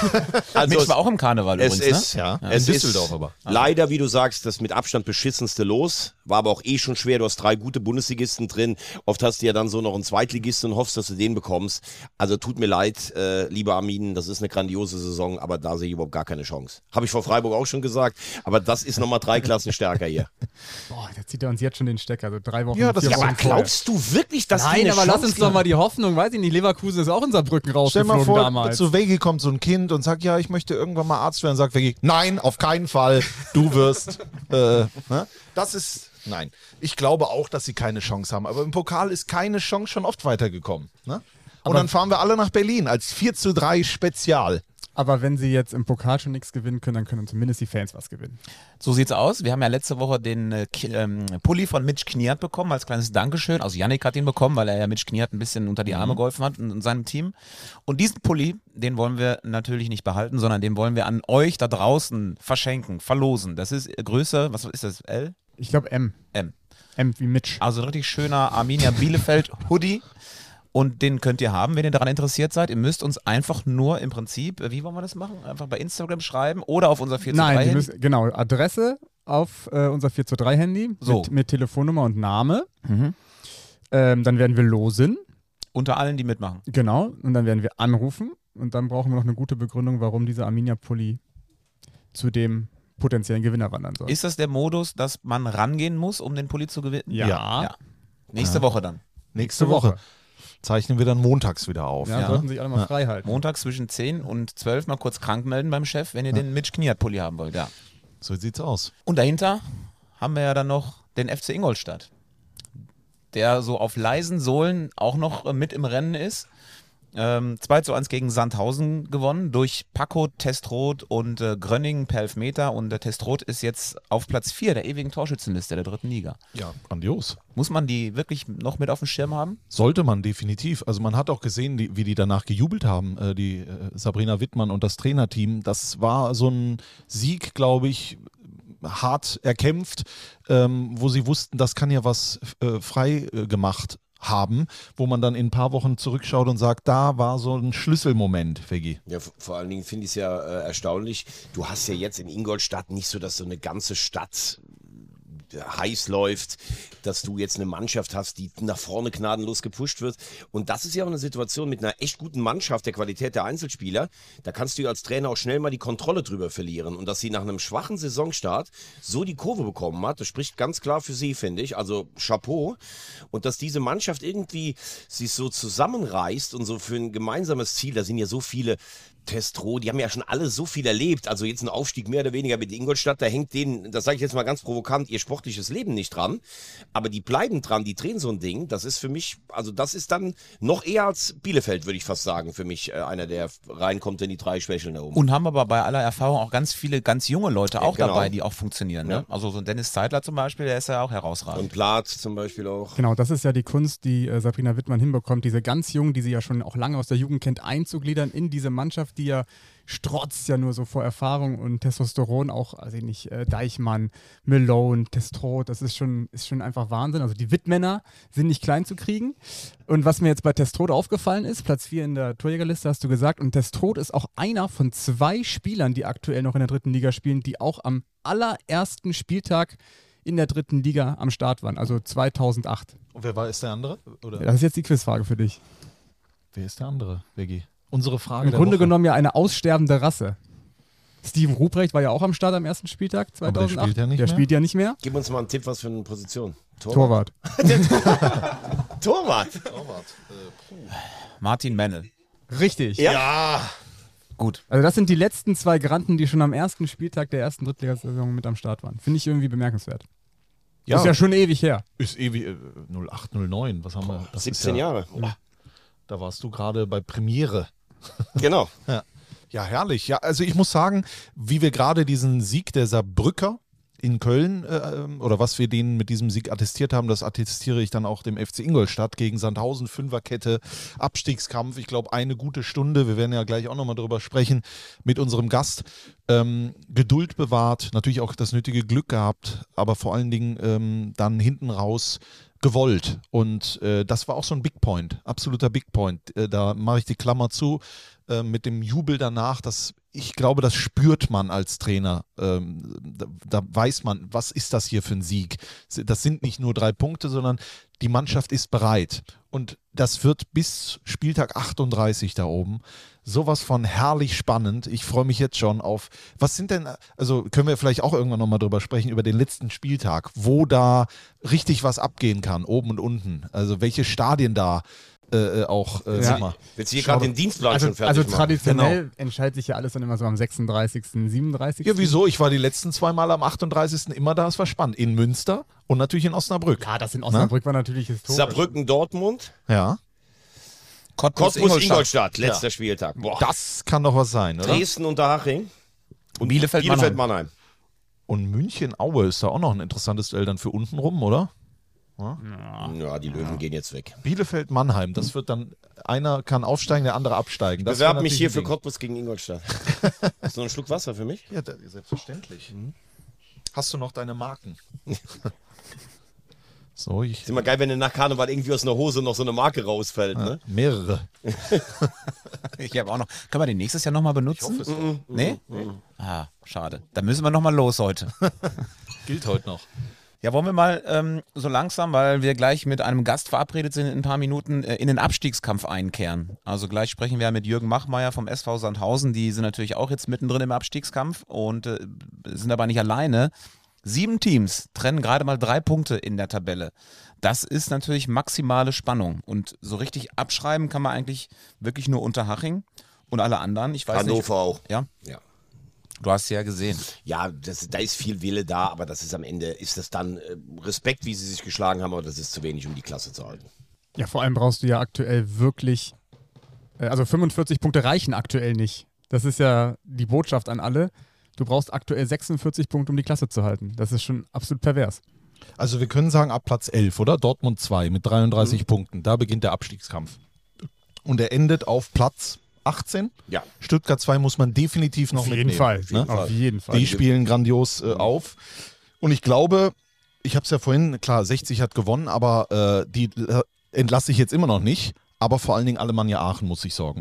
also Mitch war auch im Karneval es übrigens, ist, ne? ja, es in ist Düsseldorf aber. leider, wie du sagst, das mit Abstand beschissenste Los. War aber auch eh schon schwer. Du hast drei gute Bundesligisten drin. Oft hast du ja dann so noch einen Zweitligisten und hoffst, dass du den bekommst. Also tut mir leid, äh, lieber Armin, das ist eine grandiose Saison, aber da sehe ich überhaupt gar keine Chance. Habe ich vor Freiburg auch schon gesagt, aber das ist nochmal drei Klassen stärker hier. Boah, da zieht er uns jetzt schon den Stecker. Also drei Wochen, Ja, das vier ist Ja, Wochen aber vorher. glaubst du wirklich, dass die Nein, eine aber lass Chance uns doch mal die Hoffnung, weiß ich nicht, Leverkusen ist auch in Saarbrücken Stell mal rausgeflogen vor, damals. zu Veggie kommt so ein Kind und sagt, ja, ich möchte irgendwann mal Arzt werden. Sagt Veggie, nein, auf keinen Fall, du wirst. äh, ne? Das ist, nein. Ich glaube auch, dass sie keine Chance haben. Aber im Pokal ist keine Chance schon oft weitergekommen. Ne? Und Aber- dann fahren wir alle nach Berlin als vier zu drei Spezial. Aber wenn sie jetzt im Pokal schon nichts gewinnen können, dann können zumindest die Fans was gewinnen. So sieht's aus. Wir haben ja letzte Woche den äh, Ki- ähm, Pulli von Mitch Kniat bekommen, als kleines Dankeschön. Also Yannick hat ihn bekommen, weil er ja Mitch Kniat ein bisschen unter die Arme geholfen hat und, und seinem Team. Und diesen Pulli, den wollen wir natürlich nicht behalten, sondern den wollen wir an euch da draußen verschenken, verlosen. Das ist äh, Größe, was ist das, L? Ich glaube M. M. M wie Mitch. Also ein richtig schöner Arminia Bielefeld Hoodie. Und den könnt ihr haben, wenn ihr daran interessiert seid. Ihr müsst uns einfach nur im Prinzip, äh, wie wollen wir das machen? Einfach bei Instagram schreiben oder auf unser vier zu drei Nein, die Handy. müssen, genau, Adresse auf äh, unser vier zu drei Handy So. mit, mit Telefonnummer und Name. Mhm. Ähm, dann werden wir losen, Unter allen, die mitmachen. genau, und dann werden wir anrufen und dann brauchen wir noch eine gute Begründung, warum dieser Arminia-Pulli zu dem potenziellen Gewinner wandern soll. Ist das der Modus, dass man rangehen muss, um den Pulli zu gewinnen? ja. Ja. Nächste Woche dann. Nächste Woche. Zeichnen wir dann montags wieder auf. Ja, Ja. sollten sich alle mal frei halten. Montag zwischen zehn und zwölf mal kurz krank melden beim Chef, wenn ihr den Mitch Kniat-Pulli haben wollt. Ja. So sieht's aus. Und dahinter haben wir ja dann noch den F C Ingolstadt, der so auf leisen Sohlen auch noch äh, mit im Rennen ist. Ähm, zwei zu eins gegen Sandhausen gewonnen durch Paco, Testroth und äh, Grönning per Elfmeter. Und der Testroth ist jetzt auf Platz vier der ewigen Torschützenliste der dritten Liga. Ja, grandios. Muss man die wirklich noch mit auf dem Schirm haben? Sollte man definitiv. Also man hat auch gesehen, die, wie die danach gejubelt haben, äh, die äh, Sabrina Wittmann und das Trainerteam. Das war so ein Sieg, glaube ich, hart erkämpft, ähm, wo sie wussten, das kann ja was äh, frei äh, gemacht haben, wo man dann in ein paar Wochen zurückschaut und sagt, da war so ein Schlüsselmoment, Veggie. Ja, v- vor allen Dingen finde ich es ja äh, erstaunlich. Du hast ja jetzt in Ingolstadt nicht so, dass so eine ganze Stadt heiß läuft, dass du jetzt eine Mannschaft hast, die nach vorne gnadenlos gepusht wird. Und das ist ja auch eine Situation mit einer echt guten Mannschaft, der Qualität der Einzelspieler. Da kannst du als Trainer auch schnell mal die Kontrolle drüber verlieren. Und dass sie nach einem schwachen Saisonstart so die Kurve bekommen hat, das spricht ganz klar für sie, finde ich. Also Chapeau. Und dass diese Mannschaft irgendwie sich so zusammenreißt und so für ein gemeinsames Ziel, da sind ja so viele Testro, die haben ja schon alle so viel erlebt, also jetzt ein Aufstieg mehr oder weniger mit Ingolstadt, da hängt denen, das sage ich jetzt mal ganz provokant, ihr sportliches Leben nicht dran, aber die bleiben dran, die drehen so ein Ding, das ist für mich, also das ist dann noch eher als Bielefeld, würde ich fast sagen, für mich äh, einer, der reinkommt in die drei Schwächeln da oben. Und haben aber bei aller Erfahrung auch ganz viele ganz junge Leute auch ja, genau. dabei, die auch funktionieren. Ne? Ja. Also so ein Dennis Zeitler zum Beispiel, der ist ja auch herausragend. Und Plath zum Beispiel auch. Genau, das ist ja die Kunst, die äh, Sabrina Wittmann hinbekommt, diese ganz Jungen, die sie ja schon auch lange aus der Jugend kennt, einzugliedern in diese Mannschaft, die ja strotzt ja nur so vor Erfahrung und Testosteron, auch, also nicht, äh, Deichmann, Malone, Testro, das ist schon, ist schon einfach Wahnsinn. Also die Wittmänner sind nicht klein zu kriegen. Und was mir jetzt bei Testrot aufgefallen ist, Platz vier in der Torjägerliste hast du gesagt, und Testrot ist auch einer von zwei Spielern, die aktuell noch in der dritten Liga spielen, die auch am allerersten Spieltag in der dritten Liga am Start waren, also zweitausendacht. Und wer war, ist der andere? Oder? Das ist jetzt die Quizfrage für dich. Wer ist der andere, Veggie? Unsere Frage Im der Grunde Woche. genommen ja eine aussterbende Rasse. Steven Ruprecht war ja auch am Start am ersten Spieltag zweitausendacht. Aber der spielt ja nicht der mehr? spielt ja nicht mehr. Gib uns mal einen Tipp, was für eine Position. Torwart. Torwart. Martin Mennel. Richtig. Ja. Gut. Also das sind die letzten zwei Granten, die schon am ersten Spieltag der ersten Drittligasaison mit am Start waren. Finde ich irgendwie bemerkenswert. Ja, Ist ja schon ewig her. ist ewig, äh, null acht, null neun, was haben wir? Das siebzehn ist ja, Jahre. Da warst du gerade bei Premiere. Genau. Ja. ja, herrlich. Ja, also ich muss sagen, wie wir gerade diesen Sieg der Saarbrücker in Köln äh, oder was wir denen mit diesem Sieg attestiert haben, das attestiere ich dann auch dem F C Ingolstadt gegen Sandhausen, Fünferkette, Abstiegskampf. Ich glaube, eine gute Stunde, wir werden ja gleich auch nochmal drüber sprechen, mit unserem Gast. Ähm, Geduld bewahrt, natürlich auch das nötige Glück gehabt, aber vor allen Dingen ähm, dann hinten raus gewollt. Und äh, das war auch so ein Big Point, absoluter Big Point. Äh, da mache ich die Klammer zu äh, mit dem Jubel danach, dass ich glaube, das spürt man als Trainer. Ähm, da, da weiß man, was ist das hier für ein Sieg? Das sind nicht nur drei Punkte, sondern die Mannschaft ist bereit. Und das wird bis Spieltag achtunddreißig da oben sowas von herrlich spannend. Ich freue mich jetzt schon auf, was sind denn, also können wir vielleicht auch irgendwann nochmal drüber sprechen, über den letzten Spieltag, wo da richtig was abgehen kann, oben und unten. Also welche Stadien da Äh, auch, äh, Ja. sag mal. Willst du hier gerade den Dienstplan Also, schon fertig also machen? traditionell entscheidet sich ja alles dann immer so am sechsunddreißigsten, siebenunddreißigsten Ja, wieso? Ich war die letzten zwei Mal am achtunddreißigsten immer da, es war spannend. In Münster und natürlich in Osnabrück. Ja, das in Osnabrück war natürlich historisch. Saarbrücken, Dortmund, Ja. Cottbus, Cottbus, Ingolstadt. Ingolstadt, letzter Spieltag. Boah. Das kann doch was sein, oder? Dresden, Unterhaching und Bielefeld, Bielefeld Mannheim. Mannheim. Und München-Aue ist da auch noch ein interessantes Duell dann für unten rum, oder? Ja, die Löwen gehen jetzt weg. Bielefeld-Mannheim, das wird dann, einer kann aufsteigen, der andere absteigen. Das Bewerb wär mich natürlich hier ein für Ding. Cottbus gegen Ingolstadt. Hast du noch einen Schluck Wasser für mich? Ja, da, selbstverständlich. Hast du noch deine Marken? So, ich. Ist immer geil, wenn dir nach Karneval irgendwie aus einer Hose noch so eine Marke rausfällt, ne? Mehrere. Ich habe auch noch. Können wir den nächstes Jahr nochmal benutzen? Ich hoffe es Nee? Ah, schade. Dann müssen wir nochmal los heute. Gilt heute noch. Ja, wollen wir mal ähm, so langsam, weil wir gleich mit einem Gast verabredet sind, in ein paar Minuten äh, in den Abstiegskampf einkehren. Also gleich sprechen wir mit Jürgen Machmeier vom S V Sandhausen. Die sind natürlich auch jetzt mittendrin im Abstiegskampf und äh, sind aber nicht alleine. Sieben Teams trennen gerade mal drei Punkte in der Tabelle. Das ist natürlich maximale Spannung. Und so richtig abschreiben kann man eigentlich wirklich nur Unterhaching und alle anderen. Ich weiß Hannover nicht. auch. Ja, Ja. du hast sie ja gesehen. Ja, das, da ist viel Wille da, aber das ist am Ende, ist das dann äh, Respekt, wie sie sich geschlagen haben, aber das ist zu wenig, um die Klasse zu halten. Ja, vor allem brauchst du ja aktuell wirklich, äh, also fünfundvierzig Punkte reichen aktuell nicht. Das ist ja die Botschaft an alle. Du brauchst aktuell sechsundvierzig Punkte, um die Klasse zu halten. Das ist schon absolut pervers. Also wir können sagen, ab Platz elf, oder? Dortmund zwei mit dreiunddreißig Punkten. Da beginnt der Abstiegskampf. Und er endet auf Platz achtzehn. Ja. Stuttgart zwei muss man definitiv noch Auf jeden mitnehmen. Fall. Ne? Auf jeden Fall. Die spielen grandios äh, auf. Und ich glaube, ich habe es ja vorhin, klar, sechzig hat gewonnen, aber äh, die äh, entlasse ich jetzt immer noch nicht. Aber vor allen Dingen Alemannia Aachen muss sich Sorgen machen.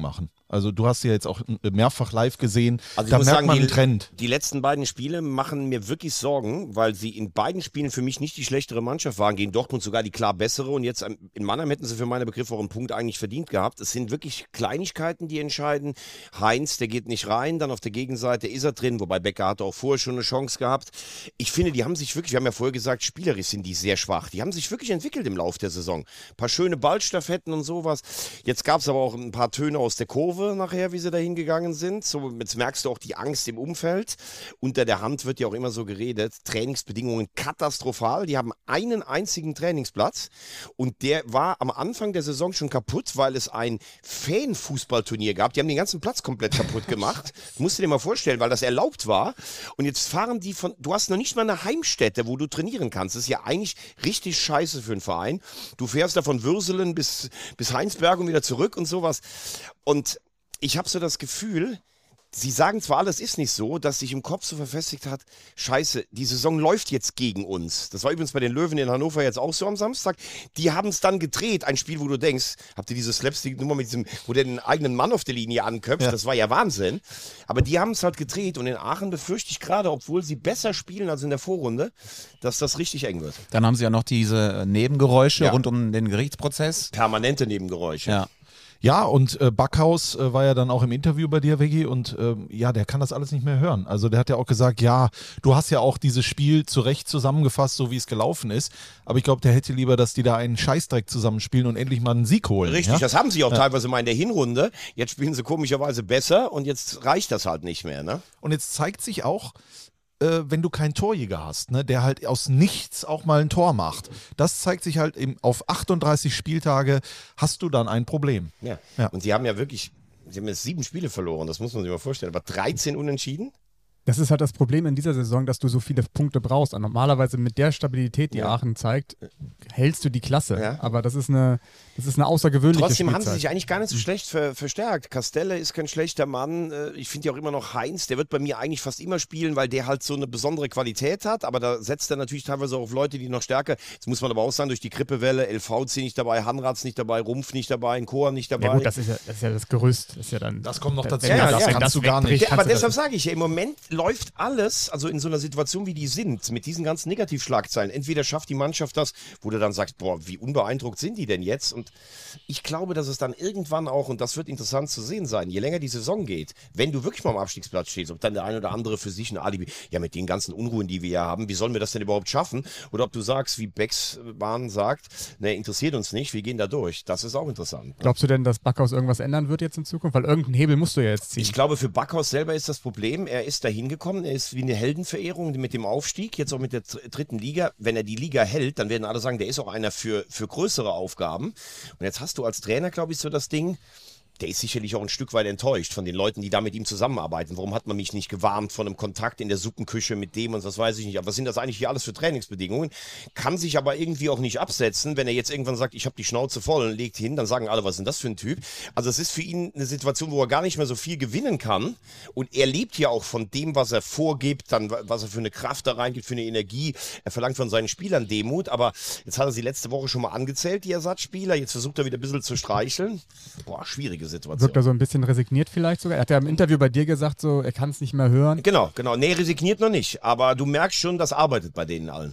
Also du hast sie ja jetzt auch mehrfach live gesehen. Also ich da muss merkt sagen, man die, einen Trend. Die letzten beiden Spiele machen mir wirklich Sorgen, weil sie in beiden Spielen für mich nicht die schlechtere Mannschaft waren. Gegen Dortmund sogar die klar bessere. Und jetzt in Mannheim hätten sie für meine Begriffe auch einen Punkt eigentlich verdient gehabt. Es sind wirklich Kleinigkeiten, die entscheiden. Heinz, der geht nicht rein. Dann auf der Gegenseite ist er drin. Wobei Becker hatte auch vorher schon eine Chance gehabt. Ich finde, die haben sich wirklich, wir haben ja vorher gesagt, spielerisch sind die sehr schwach. Die haben sich wirklich entwickelt im Laufe der Saison. Ein paar schöne Ballstaffetten und sowas. Jetzt gab es aber auch ein paar Töne aus der Kurve nachher, wie sie da hingegangen sind. So, jetzt merkst du auch die Angst im Umfeld. Unter der Hand wird ja auch immer so geredet. Trainingsbedingungen katastrophal. Die haben einen einzigen Trainingsplatz und der war am Anfang der Saison schon kaputt, weil es ein Fan-Fußballturnier gab. Die haben den ganzen Platz komplett kaputt gemacht. Musst du dir mal vorstellen, weil das erlaubt war. Und jetzt fahren die von, du hast noch nicht mal eine Heimstätte, wo du trainieren kannst. Das ist ja eigentlich richtig scheiße für einen Verein. Du fährst da von Würselen bis, bis Heinsberg und wieder zurück und sowas. Und ich habe so das Gefühl, sie sagen zwar, alles ist nicht so, dass sich im Kopf so verfestigt hat, scheiße, die Saison läuft jetzt gegen uns. Das war übrigens bei den Löwen in Hannover jetzt auch so am Samstag. Die haben es dann gedreht, ein Spiel, wo du denkst, habt ihr diese Slapstick-Nummer mit diesem, wo der den eigenen Mann auf der Linie anköpft, ja. Das war ja Wahnsinn. Aber die haben es halt gedreht und in Aachen befürchte ich gerade, obwohl sie besser spielen als in der Vorrunde, dass das richtig eng wird. Dann haben sie ja noch diese Nebengeräusche Ja. rund um den Gerichtsprozess. Permanente Nebengeräusche. Ja. Ja, und äh, Backhaus äh, war ja dann auch im Interview bei dir, Veggie, und ähm, ja, der kann das alles nicht mehr hören. Also der hat ja auch gesagt, ja, du hast ja auch dieses Spiel zu Recht zusammengefasst, so wie es gelaufen ist, aber ich glaube, der hätte lieber, dass die da einen Scheißdreck zusammenspielen und endlich mal einen Sieg holen. Richtig, ja? das haben sie auch ja. teilweise mal in der Hinrunde. Jetzt spielen sie komischerweise besser und jetzt reicht das halt nicht mehr, ne? Und jetzt zeigt sich auch, äh, wenn du keinen Torjäger hast, ne, der halt aus nichts auch mal ein Tor macht. Das zeigt sich halt eben auf achtunddreißig Spieltage hast du dann ein Problem. Ja. Ja. Und sie haben ja wirklich, sie haben jetzt sieben Spiele verloren, das muss man sich mal vorstellen, aber dreizehn Unentschieden. Das ist halt das Problem in dieser Saison, dass du so viele Punkte brauchst. Und normalerweise mit der Stabilität, die Ja. Aachen zeigt, hältst du die Klasse. Ja. Aber das ist eine, das ist eine außergewöhnliche Trotzdem haben sie Spielzeit. sich eigentlich gar nicht so schlecht ver verstärkt. Castelle ist kein schlechter Mann. Äh, Ich finde ja auch immer noch Heinz, der wird bei mir eigentlich fast immer spielen, weil der halt so eine besondere Qualität hat. Aber da setzt er natürlich teilweise auch auf Leute, die noch stärker. Jetzt muss man aber auch sagen, durch die Grippewelle, L V C nicht dabei, Hanratz nicht dabei, Rumpf nicht dabei, Chor nicht dabei. Ja gut, das ist ja das, ist ja das Gerüst. Das, ist ja dann, Das kommt noch wenn dazu. das- Ja, wenn ja, das kannst du gar wegbricht, nicht. Ja, aber kannst du deshalb das- sage ich ja, im Moment läuft alles, also in so einer Situation, wie die sind, mit diesen ganzen Negativschlagzeilen. Entweder schafft die Mannschaft das, wo du dann sagst, boah, wie unbeeindruckt sind die denn jetzt? Und ich glaube, dass es dann irgendwann auch, und das wird interessant zu sehen sein, je länger die Saison geht, wenn du wirklich mal am Abstiegsplatz stehst, ob dann der eine oder andere für sich ein Alibi, ja, mit den ganzen Unruhen, die wir ja haben, wie sollen wir das denn überhaupt schaffen? Oder ob du sagst, wie Becksbahn sagt, ne, interessiert uns nicht, wir gehen da durch. Das ist auch interessant. Glaubst du denn, dass Backhaus irgendwas ändern wird jetzt in Zukunft? Weil irgendeinen Hebel musst du ja jetzt ziehen. Ich glaube, für Backhaus selber ist das Problem, er ist da hingekommen, er ist wie eine Heldenverehrung mit dem Aufstieg, jetzt auch mit der dr- dritten Liga. Wenn er die Liga hält, dann werden alle sagen, der ist auch einer für, für größere Aufgaben. Und jetzt hast du als Trainer, glaube ich, so das Ding, der ist sicherlich auch ein Stück weit enttäuscht von den Leuten, die da mit ihm zusammenarbeiten. Warum hat man mich nicht gewarnt von einem Kontakt in der Suppenküche mit dem und das weiß ich nicht. Aber was sind das eigentlich hier alles für Trainingsbedingungen? Kann sich aber irgendwie auch nicht absetzen. Wenn er jetzt irgendwann sagt, ich habe die Schnauze voll und legt hin, dann sagen alle, was ist denn das für ein Typ? Also es ist für ihn eine Situation, wo er gar nicht mehr so viel gewinnen kann. Und er lebt ja auch von dem, was er vorgibt, dann was er für eine Kraft da reingibt, für eine Energie. Er verlangt von seinen Spielern Demut. Aber jetzt hat er sie letzte Woche schon mal angezählt, die Ersatzspieler. Jetzt versucht er wieder ein bisschen zu streicheln. Boah, schwierige Situation. Wirkt er so ein bisschen resigniert vielleicht sogar? Er hat ja im Interview bei dir gesagt, so, er kann es nicht mehr hören. Genau, genau. Nee, resigniert noch nicht. Aber du merkst schon, das arbeitet bei denen allen.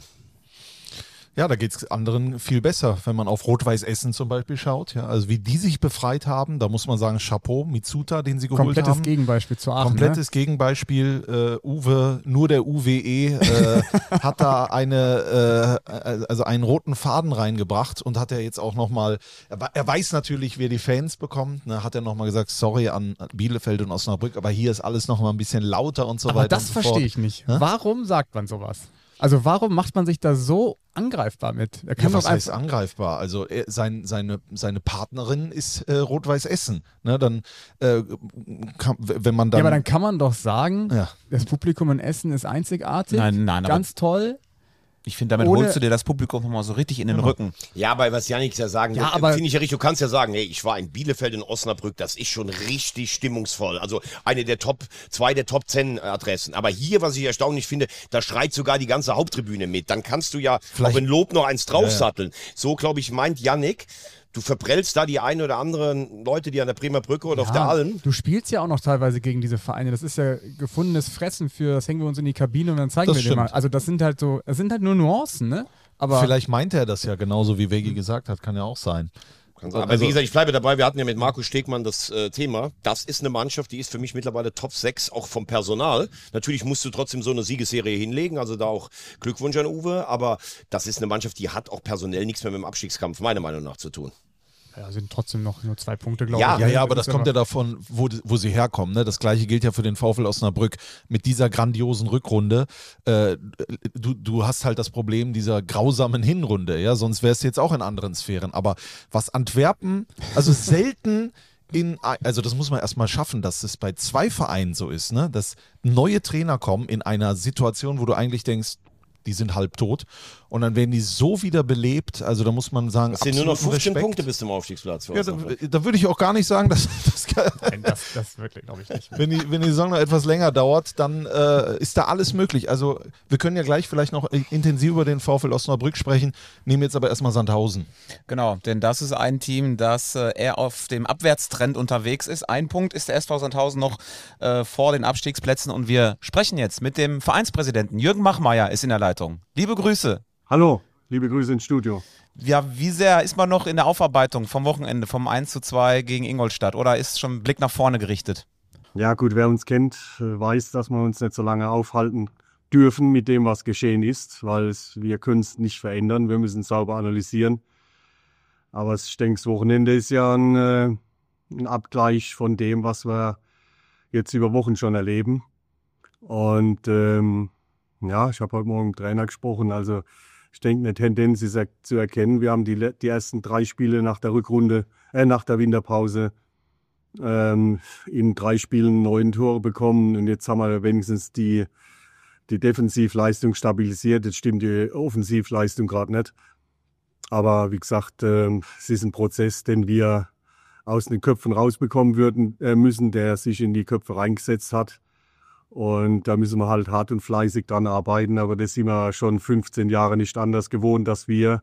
Ja, da geht es anderen viel besser, wenn man auf Rot-Weiß Essen zum Beispiel schaut. Ja, also wie die sich befreit haben, da muss man sagen, Chapeau, Mitsuta, den sie geholt Komplettes haben. Gegenbeispiel zu Aachen. Komplettes Gegenbeispiel. Äh, Uwe, nur der U W E, äh, hat da eine, äh, also einen roten Faden reingebracht und hat er jetzt auch nochmal, er, er weiß natürlich, wer die Fans bekommt, ne, hat er nochmal gesagt, sorry an Bielefeld und Osnabrück, aber hier ist alles nochmal ein bisschen lauter und so Aber weiter. das und so fort. verstehe ich nicht. Hä? Warum sagt man sowas? Also warum macht man sich da so angreifbar mit? Er Ja, kann was doch heißt einfach, angreifbar? Also er, sein, seine, seine Partnerin ist äh, Rot-Weiß Essen. Ne, dann, äh, kann, wenn man dann... ja, aber dann kann man doch sagen, Ja. das Publikum in Essen ist einzigartig, Nein, nein, aber- ganz toll. Ich finde, damit Ohne- holst du dir das Publikum nochmal so richtig in den Rücken. Ja, aber was Janik ja sagen, Ja, äh, aber- finde ich ja richtig, du kannst ja sagen, hey, ich war in Bielefeld in Osnabrück, das ist schon richtig stimmungsvoll. Also eine der Top, zwei der Top zehn Adressen. Aber hier, was ich erstaunlich finde, da schreit sogar die ganze Haupttribüne mit. Dann kannst du ja Vielleicht- auch in Lob noch eins draufsatteln. So, glaube ich, meint Janik, du verprellst da die ein oder anderen Leute, die an der Bremer Brücke oder Ja, auf der Alm. Du spielst ja auch noch teilweise gegen diese Vereine. Das ist ja gefundenes Fressen für, das hängen wir uns in die Kabine und dann zeigen Das wir dir stimmt. mal. Also das sind halt so, das sind halt nur Nuancen, ne? Aber Vielleicht meint er das ja genauso, wie Vegi gesagt hat, kann ja auch sein. Aber Also- wie gesagt, ich bleibe dabei, wir hatten ja mit Markus Stegmann das äh, Thema. Das ist eine Mannschaft, die ist für mich mittlerweile Top sechs, auch vom Personal. Natürlich musst du trotzdem so eine Siegesserie hinlegen, also da auch Glückwunsch an Uwe, aber das ist eine Mannschaft, die hat auch personell nichts mehr mit dem Abstiegskampf, meiner Meinung nach, zu tun. ja, sind trotzdem noch nur zwei Punkte, glaube Ja, ich. Ja, ja, aber ist das kommt ja davon, wo, wo sie herkommen. Ne? Das gleiche gilt ja für den VfL Osnabrück mit dieser grandiosen Rückrunde. Äh, du, du hast halt das Problem dieser grausamen Hinrunde, ja, sonst wärst du jetzt auch in anderen Sphären. Aber was Antwerpen, also selten in, also das muss man erstmal schaffen, dass es bei zwei Vereinen so ist, ne? Dass neue Trainer kommen in einer Situation, wo du eigentlich denkst, die sind halbtot. Und dann werden die so wieder belebt. Also da muss man sagen, Es sind nur noch absoluten fünfzehn Respekt. Punkte bis zum Aufstiegsplatz. für Ja, da, Osnabrück. da würde ich auch gar nicht sagen, dass das, Nein, das, das wirklich, glaube ich nicht. wenn, die, wenn die Saison noch etwas länger dauert, dann äh, ist da alles möglich. Also wir können ja gleich vielleicht noch intensiv über den VfL Osnabrück sprechen, nehmen jetzt aber erstmal Sandhausen. Genau, denn das ist ein Team, das äh, eher auf dem Abwärtstrend unterwegs ist. Ein Punkt ist der S V Sandhausen noch äh, vor den Abstiegsplätzen und wir sprechen jetzt mit dem Vereinspräsidenten. Jürgen Machmeier ist in der Leitung. Liebe Grüße. Hallo, liebe Grüße ins Studio. Ja, wie sehr ist man noch in der Aufarbeitung vom Wochenende, vom eins zu zwei gegen Ingolstadt oder ist schon ein Blick nach vorne gerichtet? Ja gut, wer uns kennt, äh, weiß, dass wir uns nicht so lange aufhalten dürfen mit dem, was geschehen ist, weil es, wir können es nicht verändern, wir müssen es sauber analysieren. Aber ich denke, das Wochenende ist ja ein, äh, ein Abgleich von dem, was wir jetzt über Wochen schon erleben. Und ähm, ja, ich habe heute Morgen mit dem Trainer gesprochen, also ich denke, eine Tendenz ist er, zu erkennen. Wir haben die, le- die ersten drei Spiele nach der Rückrunde, äh, nach der Winterpause ähm, in drei Spielen neun Tore bekommen und jetzt haben wir wenigstens die, die Defensivleistung stabilisiert. Jetzt stimmt die Offensivleistung gerade nicht. Aber wie gesagt, ähm, es ist ein Prozess, den wir aus den Köpfen rausbekommen würden, äh, müssen, der sich in die Köpfe reingesetzt hat. Und da müssen wir halt hart und fleißig dran arbeiten. Aber das sind wir schon fünfzehn Jahre nicht anders gewohnt, dass wir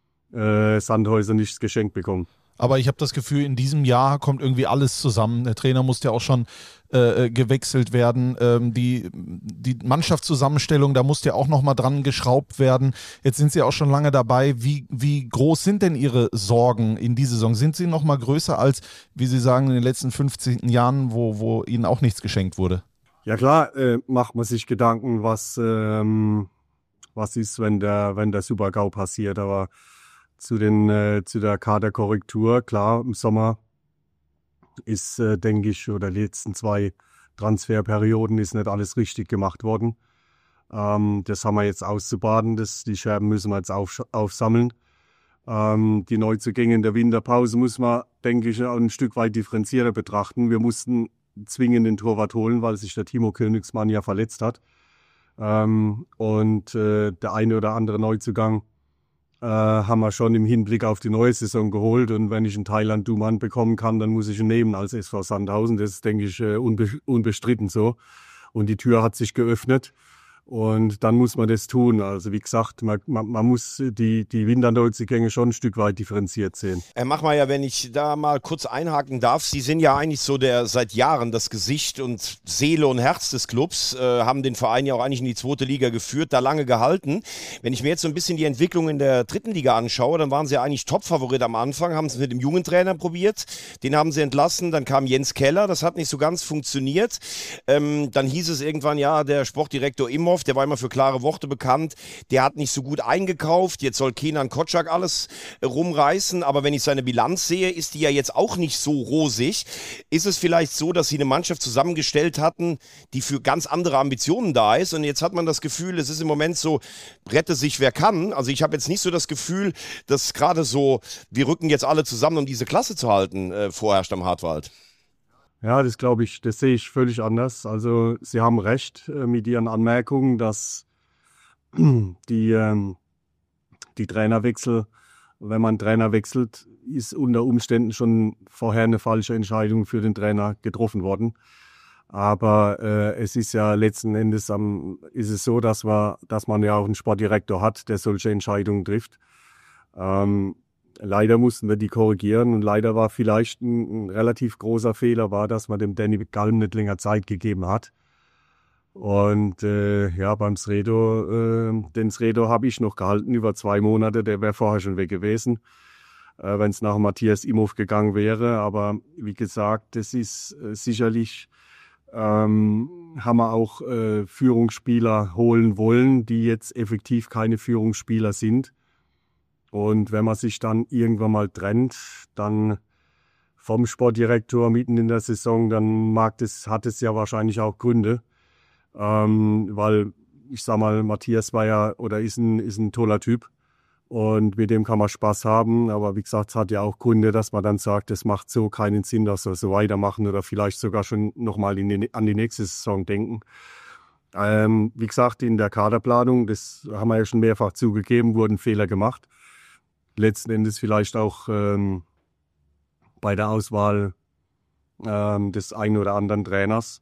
äh, Sandhäuser nichts geschenkt bekommen. Aber ich habe das Gefühl, in diesem Jahr kommt irgendwie alles zusammen. Der Trainer muss ja auch schon äh, gewechselt werden. Ähm, die, die Mannschaftszusammenstellung, da muss ja auch nochmal dran geschraubt werden. Jetzt sind Sie auch schon lange dabei. Wie, wie groß sind denn Ihre Sorgen in dieser Saison? Sind sie nochmal größer als, wie Sie sagen, in den letzten fünfzehn Jahren, wo, wo Ihnen auch nichts geschenkt wurde? Ja klar, äh, macht man sich Gedanken, was, ähm, was ist, wenn der, wenn der Super-GAU passiert. Aber zu, den, äh, zu der Kaderkorrektur, klar, im Sommer ist, äh, denke ich, oder die letzten zwei Transferperioden ist nicht alles richtig gemacht worden. Ähm, das haben wir jetzt auszubaden, das, die Scherben müssen wir jetzt auf, aufsammeln. Ähm, die Neuzugänge in der Winterpause muss man, denke ich, auch ein Stück weit differenzierter betrachten. Wir mussten zwingend den Torwart holen, weil sich der Timo Königsmann ja verletzt hat. Ähm, und äh, der eine oder andere Neuzugang äh, haben wir schon im Hinblick auf die neue Saison geholt. Und wenn ich einen Thailand Duman bekommen kann, dann muss ich ihn nehmen als S V Sandhausen. Das ist, denke ich, äh, unbe unbestritten so. Und die Tür hat sich geöffnet. Und dann muss man das tun. Also wie gesagt, man, man, man muss die, die Winterneuzugänge schon ein Stück weit differenziert sehen. Herr Machmeier, wenn ich da mal kurz einhaken darf, Sie sind ja eigentlich so der seit Jahren das Gesicht und Seele und Herz des Clubs, äh, haben den Verein ja auch eigentlich in die zweite Liga geführt, da lange gehalten. Wenn ich mir jetzt so ein bisschen die Entwicklung in der dritten Liga anschaue, dann waren Sie ja eigentlich Top-Favorit am Anfang, haben es mit dem jungen Trainer probiert, den haben Sie entlassen, dann kam Jens Keller, das hat nicht so ganz funktioniert. Ähm, dann hieß es irgendwann, ja, der Sportdirektor Imhoff, der war immer für klare Worte bekannt, der hat nicht so gut eingekauft, jetzt soll Kenan Kotschak alles äh, rumreißen, aber wenn ich seine Bilanz sehe, ist die ja jetzt auch nicht so rosig. Ist es vielleicht so, dass sie eine Mannschaft zusammengestellt hatten, die für ganz andere Ambitionen da ist und jetzt hat man das Gefühl, es ist im Moment so, rette sich wer kann, also ich habe jetzt nicht so das Gefühl, dass gerade so, wir rücken jetzt alle zusammen, um diese Klasse zu halten, äh, vorherrscht am Hartwald. Ja, das glaube ich, das sehe ich völlig anders. Also Sie haben recht äh, mit Ihren Anmerkungen, dass die, ähm, die Trainerwechsel, wenn man Trainer wechselt, ist unter Umständen schon vorher eine falsche Entscheidung für den Trainer getroffen worden. Aber äh, es ist ja letzten Endes am, ist es so, dass, wir, dass man ja auch einen Sportdirektor hat, der solche Entscheidungen trifft. Ähm, leider mussten wir die korrigieren und leider war vielleicht ein, ein relativ großer Fehler, war, dass man dem Danny Galm nicht länger Zeit gegeben hat. Und äh, ja, beim Sredo, äh, den Sredo habe ich noch gehalten über zwei Monate, der wäre vorher schon weg gewesen, äh, wenn es nach Matthias Imhoff gegangen wäre. Aber wie gesagt, das ist äh, sicherlich, ähm, haben wir auch äh, Führungsspieler holen wollen, die jetzt effektiv keine Führungsspieler sind. Und wenn man sich dann irgendwann mal trennt, dann vom Sportdirektor mitten in der Saison, dann mag das, hat es ja wahrscheinlich auch Gründe. Ähm, weil, ich sag mal, Matthias war ja oder ist ein, ist ein toller Typ und mit dem kann man Spaß haben. Aber wie gesagt, es hat ja auch Gründe, dass man dann sagt, es macht so keinen Sinn, dass wir so weitermachen oder vielleicht sogar schon nochmal an die nächste Saison denken. Ähm, wie gesagt, in der Kaderplanung, das haben wir ja schon mehrfach zugegeben, wurden Fehler gemacht. Letzten Endes vielleicht auch ähm, bei der Auswahl ähm, des einen oder anderen Trainers.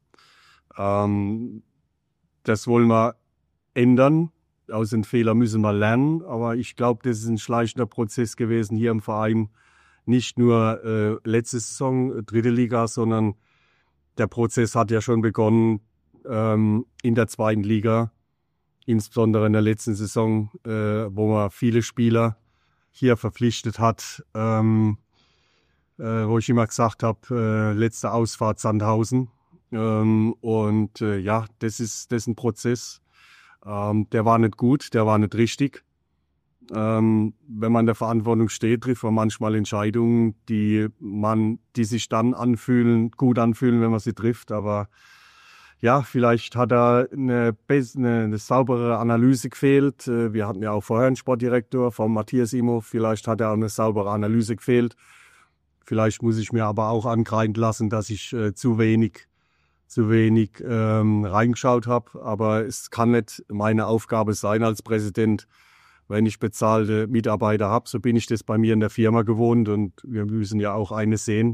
Ähm, das wollen wir ändern. Aus den Fehlern müssen wir lernen. Aber ich glaube, das ist ein schleichender Prozess gewesen hier im Verein. Nicht nur äh, letzte Saison, dritte Liga, sondern der Prozess hat ja schon begonnen ähm, in der zweiten Liga. Insbesondere in der letzten Saison, äh, wo man viele Spieler hier verpflichtet hat, ähm, äh, wo ich immer gesagt habe, äh, letzte Ausfahrt Sandhausen. Ähm, und äh, ja, das ist, das ist ein Prozess, ähm, der war nicht gut, der war nicht richtig. Ähm, wenn man in der Verantwortung steht, trifft man manchmal Entscheidungen, die man, die sich dann anfühlen, gut anfühlen, wenn man sie trifft. Aber ja, vielleicht hat da eine, eine, eine saubere Analyse gefehlt. Wir hatten ja auch vorher einen Sportdirektor, von Matthias Imhoff. Vielleicht hat er auch eine saubere Analyse gefehlt. Vielleicht muss ich mir aber auch ankreiden lassen, dass ich äh, zu wenig, zu wenig ähm, reingeschaut habe. Aber es kann nicht meine Aufgabe sein als Präsident, wenn ich bezahlte Mitarbeiter habe. So bin ich das bei mir in der Firma gewohnt und wir müssen ja auch eines sehen.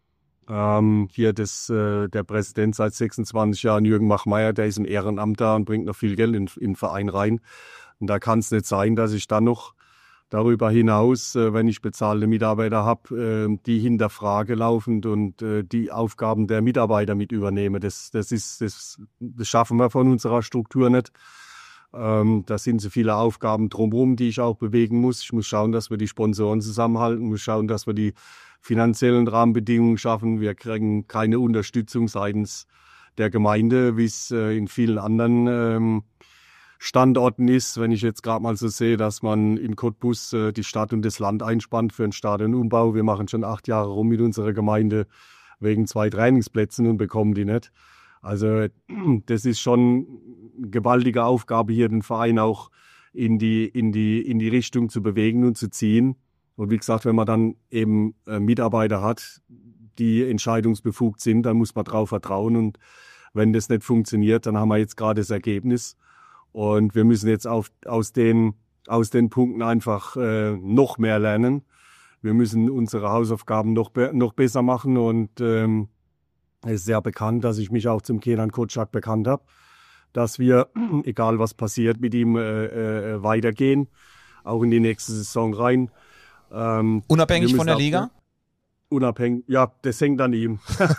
Ähm, hier das, äh, der Präsident seit sechsundzwanzig Jahren, Jürgen Machmeier, der ist im Ehrenamt da und bringt noch viel Geld in, in den Verein rein. Und da kann es nicht sein, dass ich dann noch darüber hinaus, äh, wenn ich bezahlte Mitarbeiter habe, äh, die hinterfrage laufend und äh, die Aufgaben der Mitarbeiter mit übernehme. Das, das, ist, das, das schaffen wir von unserer Struktur nicht. Ähm, da sind so viele Aufgaben drumherum, die ich auch bewegen muss. Ich muss schauen, dass wir die Sponsoren zusammenhalten, muss schauen, dass wir die finanziellen Rahmenbedingungen schaffen. Wir kriegen keine Unterstützung seitens der Gemeinde, wie es äh, in vielen anderen ähm, Standorten ist. Wenn ich jetzt gerade mal so sehe, dass man in Cottbus äh, die Stadt und das Land einspannt für einen Stadionumbau. Wir machen schon acht Jahre rum mit unserer Gemeinde wegen zwei Trainingsplätzen und bekommen die nicht. Also das ist schon eine gewaltige Aufgabe hier, den Verein auch in die, in die, in die Richtung zu bewegen und zu ziehen. Und wie gesagt, wenn man dann eben äh, Mitarbeiter hat, die entscheidungsbefugt sind, dann muss man drauf vertrauen. Und wenn das nicht funktioniert, dann haben wir jetzt gerade das Ergebnis. Und wir müssen jetzt auf, aus, den, aus den Punkten einfach äh, noch mehr lernen. Wir müssen unsere Hausaufgaben noch, be- noch besser machen. Und ähm, es ist sehr bekannt, dass ich mich auch zum Kenan Kotschak bekannt habe, dass wir, egal was passiert, mit ihm äh, äh, weitergehen, auch in die nächste Saison rein. Ähm, Unabhängig von der Liga? Unabhängig, ja, das hängt an ihm.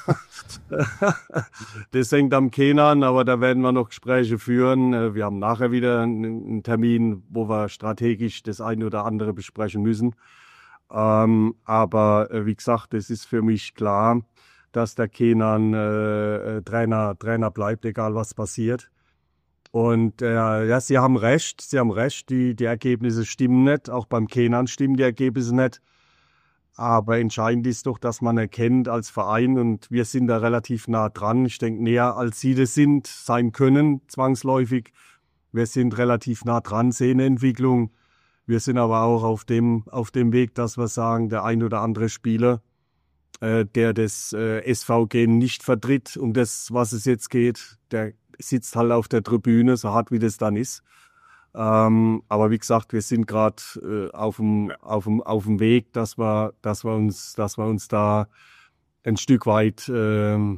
Das hängt am Kenan, aber da werden wir noch Gespräche führen. Wir haben nachher wieder einen Termin, wo wir strategisch das eine oder andere besprechen müssen. Ähm, aber äh, wie gesagt, es ist für mich klar, dass der Kenan äh, Trainer, Trainer bleibt, egal was passiert. Und äh, ja, Sie haben recht, Sie haben recht, die, die Ergebnisse stimmen nicht, auch beim Kenan stimmen die Ergebnisse nicht. Aber entscheidend ist doch, dass man erkennt als Verein, und wir sind da relativ nah dran, ich denke näher als Sie das sind, sein können, zwangsläufig. Wir sind relativ nah dran, sehen eine Entwicklung. Wir sind aber auch auf dem, auf dem Weg, dass wir sagen, der ein oder andere Spieler, äh, der das äh, S V G nicht vertritt, um das, was es jetzt geht, der sitzt halt auf der Tribüne, so hart wie das dann ist. Ähm, aber wie gesagt, wir sind gerade äh, auf dem auf dem auf dem Weg, dass wir dass wir uns dass wir uns da ein Stück weit äh,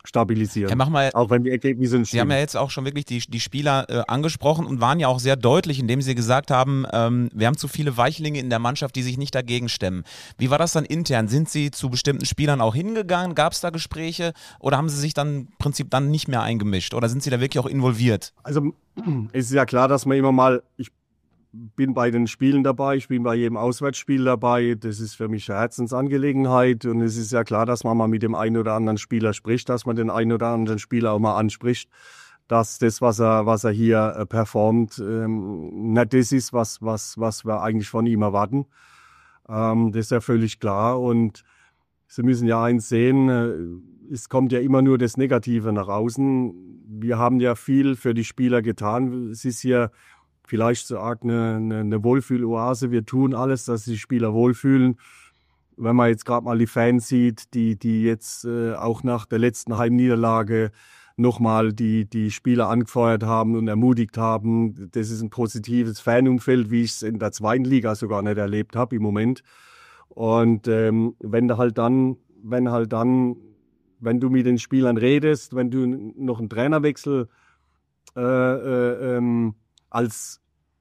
stabilisieren. Ja, mach mal, auch wenn die Ergebnisse nicht Sie haben ja jetzt auch schon wirklich die, die Spieler äh, angesprochen und waren ja auch sehr deutlich, indem Sie gesagt haben, ähm, wir haben zu viele Weichlinge in der Mannschaft, die sich nicht dagegen stemmen. Wie war das dann intern? Sind Sie zu bestimmten Spielern auch hingegangen? Gab es da Gespräche oder haben Sie sich dann im Prinzip dann nicht mehr eingemischt oder sind Sie da wirklich auch involviert? Also es ist ja klar, dass man immer mal, ich bin bei den Spielen dabei, ich bin bei jedem Auswärtsspiel dabei, das ist für mich eine Herzensangelegenheit und es ist ja klar, dass man mal mit dem einen oder anderen Spieler spricht, dass man den einen oder anderen Spieler auch mal anspricht, dass das, was er, was er hier äh, performt, ähm, nicht das ist, was, was, was wir eigentlich von ihm erwarten. Ähm, das ist ja völlig klar und Sie müssen ja eins sehen, äh, es kommt ja immer nur das Negative nach außen. Wir haben ja viel für die Spieler getan. Es ist hier vielleicht so arg eine, eine, eine Wohlfühloase. Wir tun alles, dass die Spieler wohlfühlen. Wenn man jetzt gerade mal die Fans sieht, die, die jetzt äh, auch nach der letzten Heimniederlage nochmal die, die Spieler angefeuert haben und ermutigt haben. Das ist ein positives Fanumfeld, wie ich es in der zweiten Liga sogar nicht erlebt habe im Moment. Und ähm, wenn du halt dann, wenn halt dann, wenn du mit den Spielern redest, wenn du noch einen Trainerwechsel äh, äh, ähm, als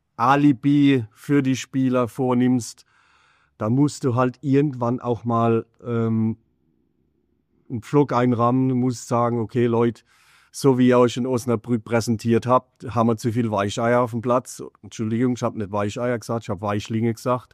Alibi für die Spieler vornimmst, dann musst du halt irgendwann auch mal ähm, einen Pflock einrahmen. Du musst sagen, okay Leute, so wie ihr euch in Osnabrück präsentiert habt, haben wir zu viel Weicheier auf dem Platz. Entschuldigung, ich habe nicht Weicheier gesagt, ich habe Weichlinge gesagt.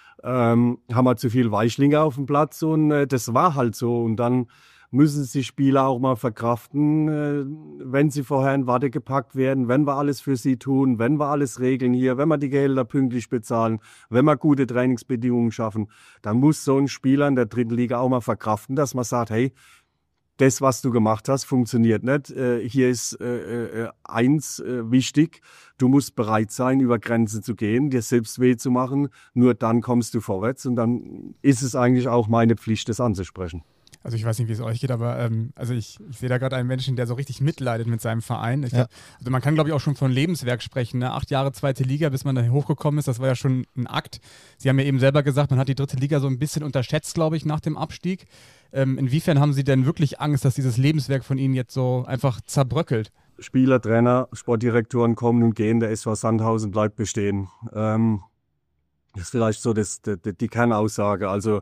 Ähm, haben wir zu viel Weichlinge auf dem Platz und äh, das war halt so. Und dann müssen sich Spieler auch mal verkraften, äh, wenn sie vorher in Watte gepackt werden, wenn wir alles für sie tun, wenn wir alles regeln hier, wenn wir die Gehälter pünktlich bezahlen, wenn wir gute Trainingsbedingungen schaffen, dann muss so ein Spieler in der dritten Liga auch mal verkraften, dass man sagt, hey, das, was du gemacht hast, funktioniert nicht. Äh, hier ist äh, äh, eins äh, wichtig, du musst bereit sein, über Grenzen zu gehen, dir selbst weh zu machen, nur dann kommst du vorwärts und dann ist es eigentlich auch meine Pflicht, das anzusprechen. Also ich weiß nicht, wie es euch geht, aber ähm, also ich, ich sehe da gerade einen Menschen, der so richtig mitleidet mit seinem Verein. Ich Ja. glaub, also man kann, glaube ich, auch schon von Lebenswerk sprechen. Ne? Acht Jahre zweite Liga, bis man da hochgekommen ist, das war ja schon ein Akt. Sie haben ja eben selber gesagt, man hat die dritte Liga so ein bisschen unterschätzt, glaube ich, nach dem Abstieg. Ähm, inwiefern haben Sie denn wirklich Angst, dass dieses Lebenswerk von Ihnen jetzt so einfach zerbröckelt? Spieler, Trainer, Sportdirektoren kommen und gehen, der S V Sandhausen bleibt bestehen. Ähm, das ist vielleicht so das, die, die Kernaussage. Also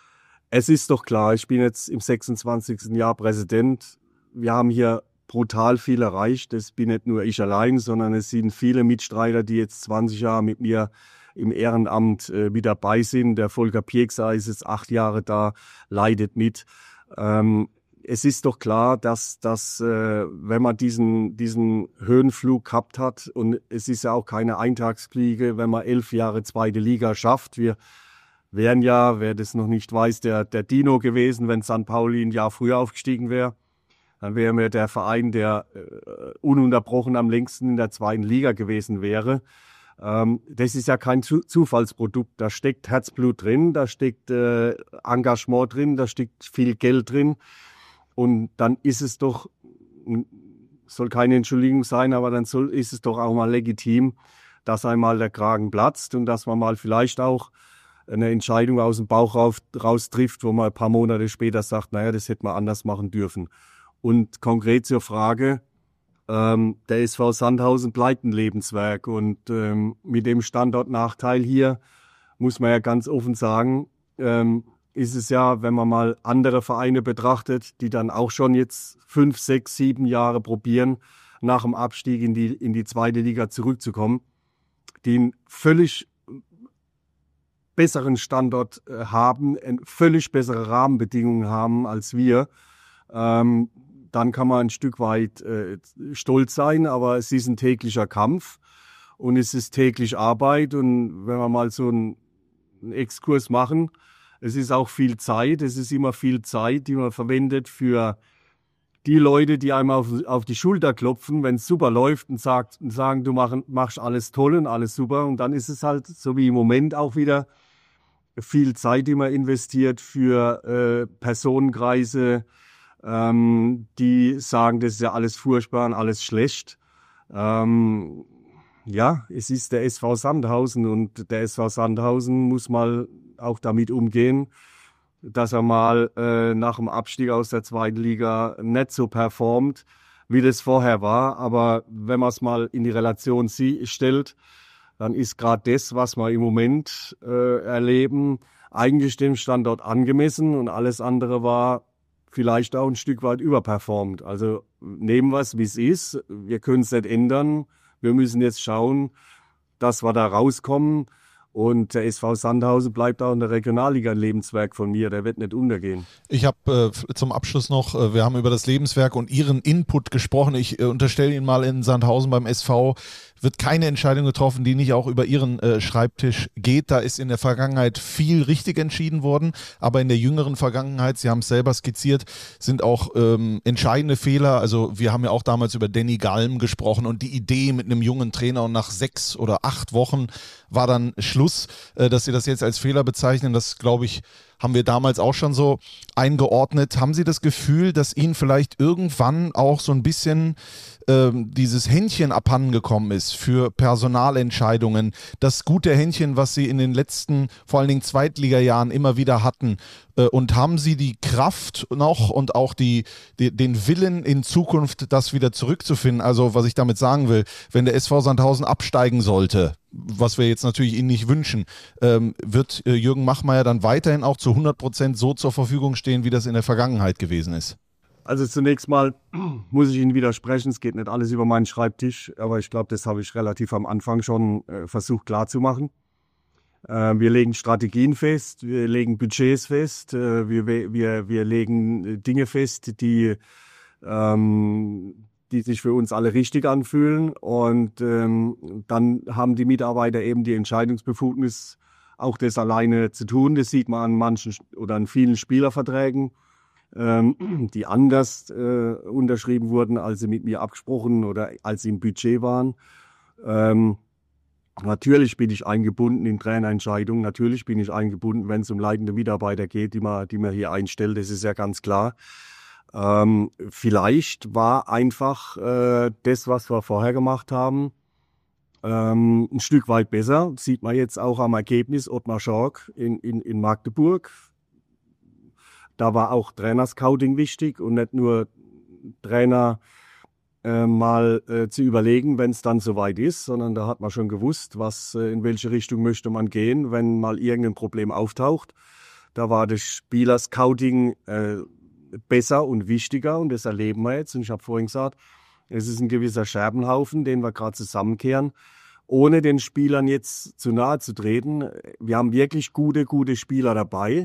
es ist doch klar, ich bin jetzt im sechsundzwanzigsten Jahr Präsident. Wir haben hier brutal viel erreicht. Das bin nicht nur ich allein, sondern es sind viele Mitstreiter, die jetzt zwanzig Jahre mit mir im Ehrenamt äh, mit dabei sind. Der Volker Pieksa ist jetzt acht Jahre da, leidet mit. Ähm, es ist doch klar, dass, dass äh, wenn man diesen, diesen Höhenflug gehabt hat, und es ist ja auch keine Eintagsfliege, wenn man elf Jahre zweite Liga schafft, wir wären ja, wer das noch nicht weiß, der, der Dino gewesen, wenn Sankt Pauli ein Jahr früher aufgestiegen wäre. Dann wären wir der Verein, der äh, ununterbrochen am längsten in der zweiten Liga gewesen wäre. Ähm, das ist ja kein Zu- Zufallsprodukt. Da steckt Herzblut drin, da steckt äh, Engagement drin, da steckt viel Geld drin. Und dann ist es doch, soll keine Entschuldigung sein, aber dann soll, ist es doch auch mal legitim, dass einmal der Kragen platzt und dass man mal vielleicht auch eine Entscheidung aus dem Bauch raus, raus trifft, wo man ein paar Monate später sagt, naja, das hätte man anders machen dürfen. Und konkret zur Frage, ähm, der S V Sandhausen bleibt ein Lebenswerk und ähm, mit dem Standortnachteil hier muss man ja ganz offen sagen, ähm, ist es ja, wenn man mal andere Vereine betrachtet, die dann auch schon jetzt fünf, sechs, sieben Jahre probieren, nach dem Abstieg in die, in die zweite Liga zurückzukommen, die einen völlig besseren Standort äh, haben, völlig bessere Rahmenbedingungen haben als wir, ähm, dann kann man ein Stück weit äh, stolz sein, aber es ist ein täglicher Kampf und es ist täglich Arbeit und wenn wir mal so einen, einen Exkurs machen, es ist auch viel Zeit, es ist immer viel Zeit, die man verwendet für die Leute, die einem auf, auf die Schulter klopfen, wenn es super läuft und, sagt, und sagen, du mach, machst alles toll und alles super. Und dann ist es halt, so wie im Moment auch wieder, viel Zeit, die man investiert für äh, Personenkreise, ähm, die sagen, das ist ja alles furchtbar und alles schlecht. Ähm, ja, es ist der S V Sandhausen und der S V Sandhausen muss mal auch damit umgehen, dass er mal äh, nach dem Abstieg aus der zweiten Liga nicht so performt, wie das vorher war. Aber wenn man es mal in die Relation sie- stellt, dann ist gerade das, was wir im Moment äh, erleben, eigentlich dem Standort angemessen und alles andere war vielleicht auch ein Stück weit überperformt. Also nehmen wir es, wie es ist. Wir können es nicht ändern. Wir müssen jetzt schauen, dass wir da rauskommen. Und der S V Sandhausen bleibt auch in der Regionalliga ein Lebenswerk von mir. Der wird nicht untergehen. Ich habe äh, zum Abschluss noch, äh, wir haben über das Lebenswerk und Ihren Input gesprochen. Ich äh, unterstelle Ihnen mal, in Sandhausen beim S V wird keine Entscheidung getroffen, die nicht auch über Ihren äh, Schreibtisch geht. Da ist in der Vergangenheit viel richtig entschieden worden, aber in der jüngeren Vergangenheit, Sie haben es selber skizziert, sind auch ähm, entscheidende Fehler. Also wir haben ja auch damals über Danny Galm gesprochen und die Idee mit einem jungen Trainer und nach sechs oder acht Wochen war dann Schluss. Äh, dass Sie das jetzt als Fehler bezeichnen, das glaube ich, haben wir damals auch schon so eingeordnet. Haben Sie das Gefühl, dass Ihnen vielleicht irgendwann auch so ein bisschen ähm, dieses Händchen abhandengekommen ist für Personalentscheidungen? Das gute Händchen, was Sie in den letzten, vor allen Dingen Zweitliga-Jahren immer wieder hatten. Äh, und haben Sie die Kraft noch und auch die, die, den Willen in Zukunft, das wieder zurückzufinden? Also was ich damit sagen will, wenn der S V Sandhausen absteigen sollte, was wir jetzt natürlich Ihnen nicht wünschen, ähm, wird äh, Jürgen Machmeier dann weiterhin auch zu hundert Prozent so zur Verfügung stehen, wie das in der Vergangenheit gewesen ist? Also zunächst mal muss ich Ihnen widersprechen, es geht nicht alles über meinen Schreibtisch, aber ich glaube, das habe ich relativ am Anfang schon äh, versucht klarzumachen. Äh, wir legen Strategien fest, wir legen Budgets fest, äh, wir, wir, wir legen Dinge fest, die, ähm, die sich für uns alle richtig anfühlen und ähm, dann haben die Mitarbeiter eben die Entscheidungsbefugnis, auch das alleine zu tun. Das sieht man an manchen oder an vielen Spielerverträgen, ähm, die anders äh, unterschrieben wurden, als sie mit mir abgesprochen oder als sie im Budget waren. Ähm, natürlich bin ich eingebunden in Trainerentscheidungen, natürlich bin ich eingebunden, wenn es um leitende Mitarbeiter geht, die man, die man hier einstellt, das ist ja ganz klar. Ähm, vielleicht war einfach äh, das, was wir vorher gemacht haben, ähm, ein Stück weit besser. Sieht man jetzt auch am Ergebnis Ottmar Schork in, in, in Magdeburg. Da war auch Trainerscouting wichtig und nicht nur Trainer äh, mal äh, zu überlegen, wenn es dann soweit ist, sondern da hat man schon gewusst, was äh, in welche Richtung möchte man gehen, wenn mal irgendein Problem auftaucht. Da war das Spielerscouting äh, besser und wichtiger und das erleben wir jetzt. Und ich habe vorhin gesagt, es ist ein gewisser Scherbenhaufen, den wir gerade zusammenkehren, ohne den Spielern jetzt zu nahe zu treten. Wir haben wirklich gute, gute Spieler dabei,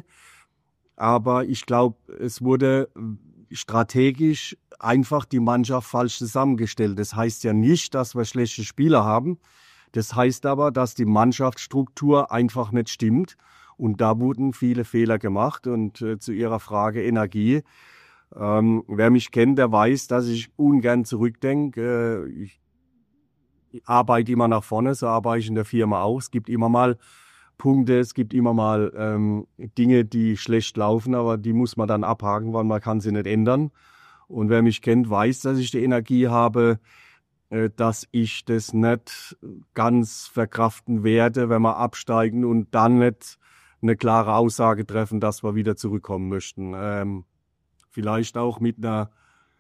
aber ich glaube, es wurde strategisch einfach die Mannschaft falsch zusammengestellt. Das heißt ja nicht, dass wir schlechte Spieler haben. Das heißt aber, dass die Mannschaftsstruktur einfach nicht stimmt. Und da wurden viele Fehler gemacht. Und äh, zu Ihrer Frage Energie. Ähm, wer mich kennt, der weiß, dass ich ungern zurückdenke. Äh, ich, ich arbeite immer nach vorne, so arbeite ich in der Firma auch. Es gibt immer mal Punkte, es gibt immer mal ähm, Dinge, die schlecht laufen, aber die muss man dann abhaken, weil man kann sie nicht ändern. Und wer mich kennt, weiß, dass ich die Energie habe, äh, dass ich das nicht ganz verkraften werde, wenn wir absteigen und dann nicht eine klare Aussage treffen, dass wir wieder zurückkommen möchten. Ähm, vielleicht auch mit einer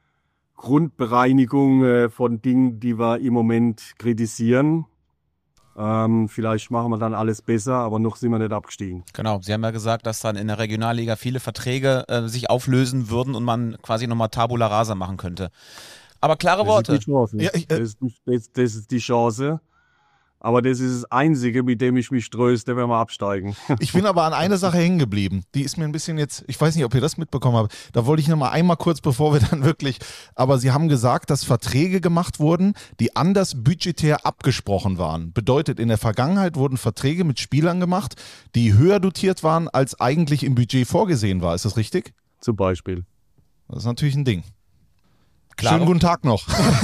Grundbereinigung äh, von Dingen, die wir im Moment kritisieren. Ähm, vielleicht machen wir dann alles besser, aber noch sind wir nicht abgestiegen. Genau, Sie haben ja gesagt, dass dann in der Regionalliga viele Verträge äh, sich auflösen würden und man quasi nochmal Tabula Rasa machen könnte. Aber klare das Worte. Ist die Chance. Ja, ich, äh, das, ist, das, das ist die Chance. Aber das ist das Einzige, mit dem ich mich tröste, wenn wir absteigen. Ich bin aber an einer Sache hängen geblieben. Die ist mir ein bisschen jetzt, ich weiß nicht, ob ihr das mitbekommen habt. Da wollte ich noch mal einmal kurz, bevor wir dann wirklich, aber Sie haben gesagt, dass Verträge gemacht wurden, die anders budgetär abgesprochen waren. Bedeutet, in der Vergangenheit wurden Verträge mit Spielern gemacht, die höher dotiert waren, als eigentlich im Budget vorgesehen war. Ist das richtig? Zum Beispiel. Das ist natürlich ein Ding. Klare, Schönen guten Tag noch.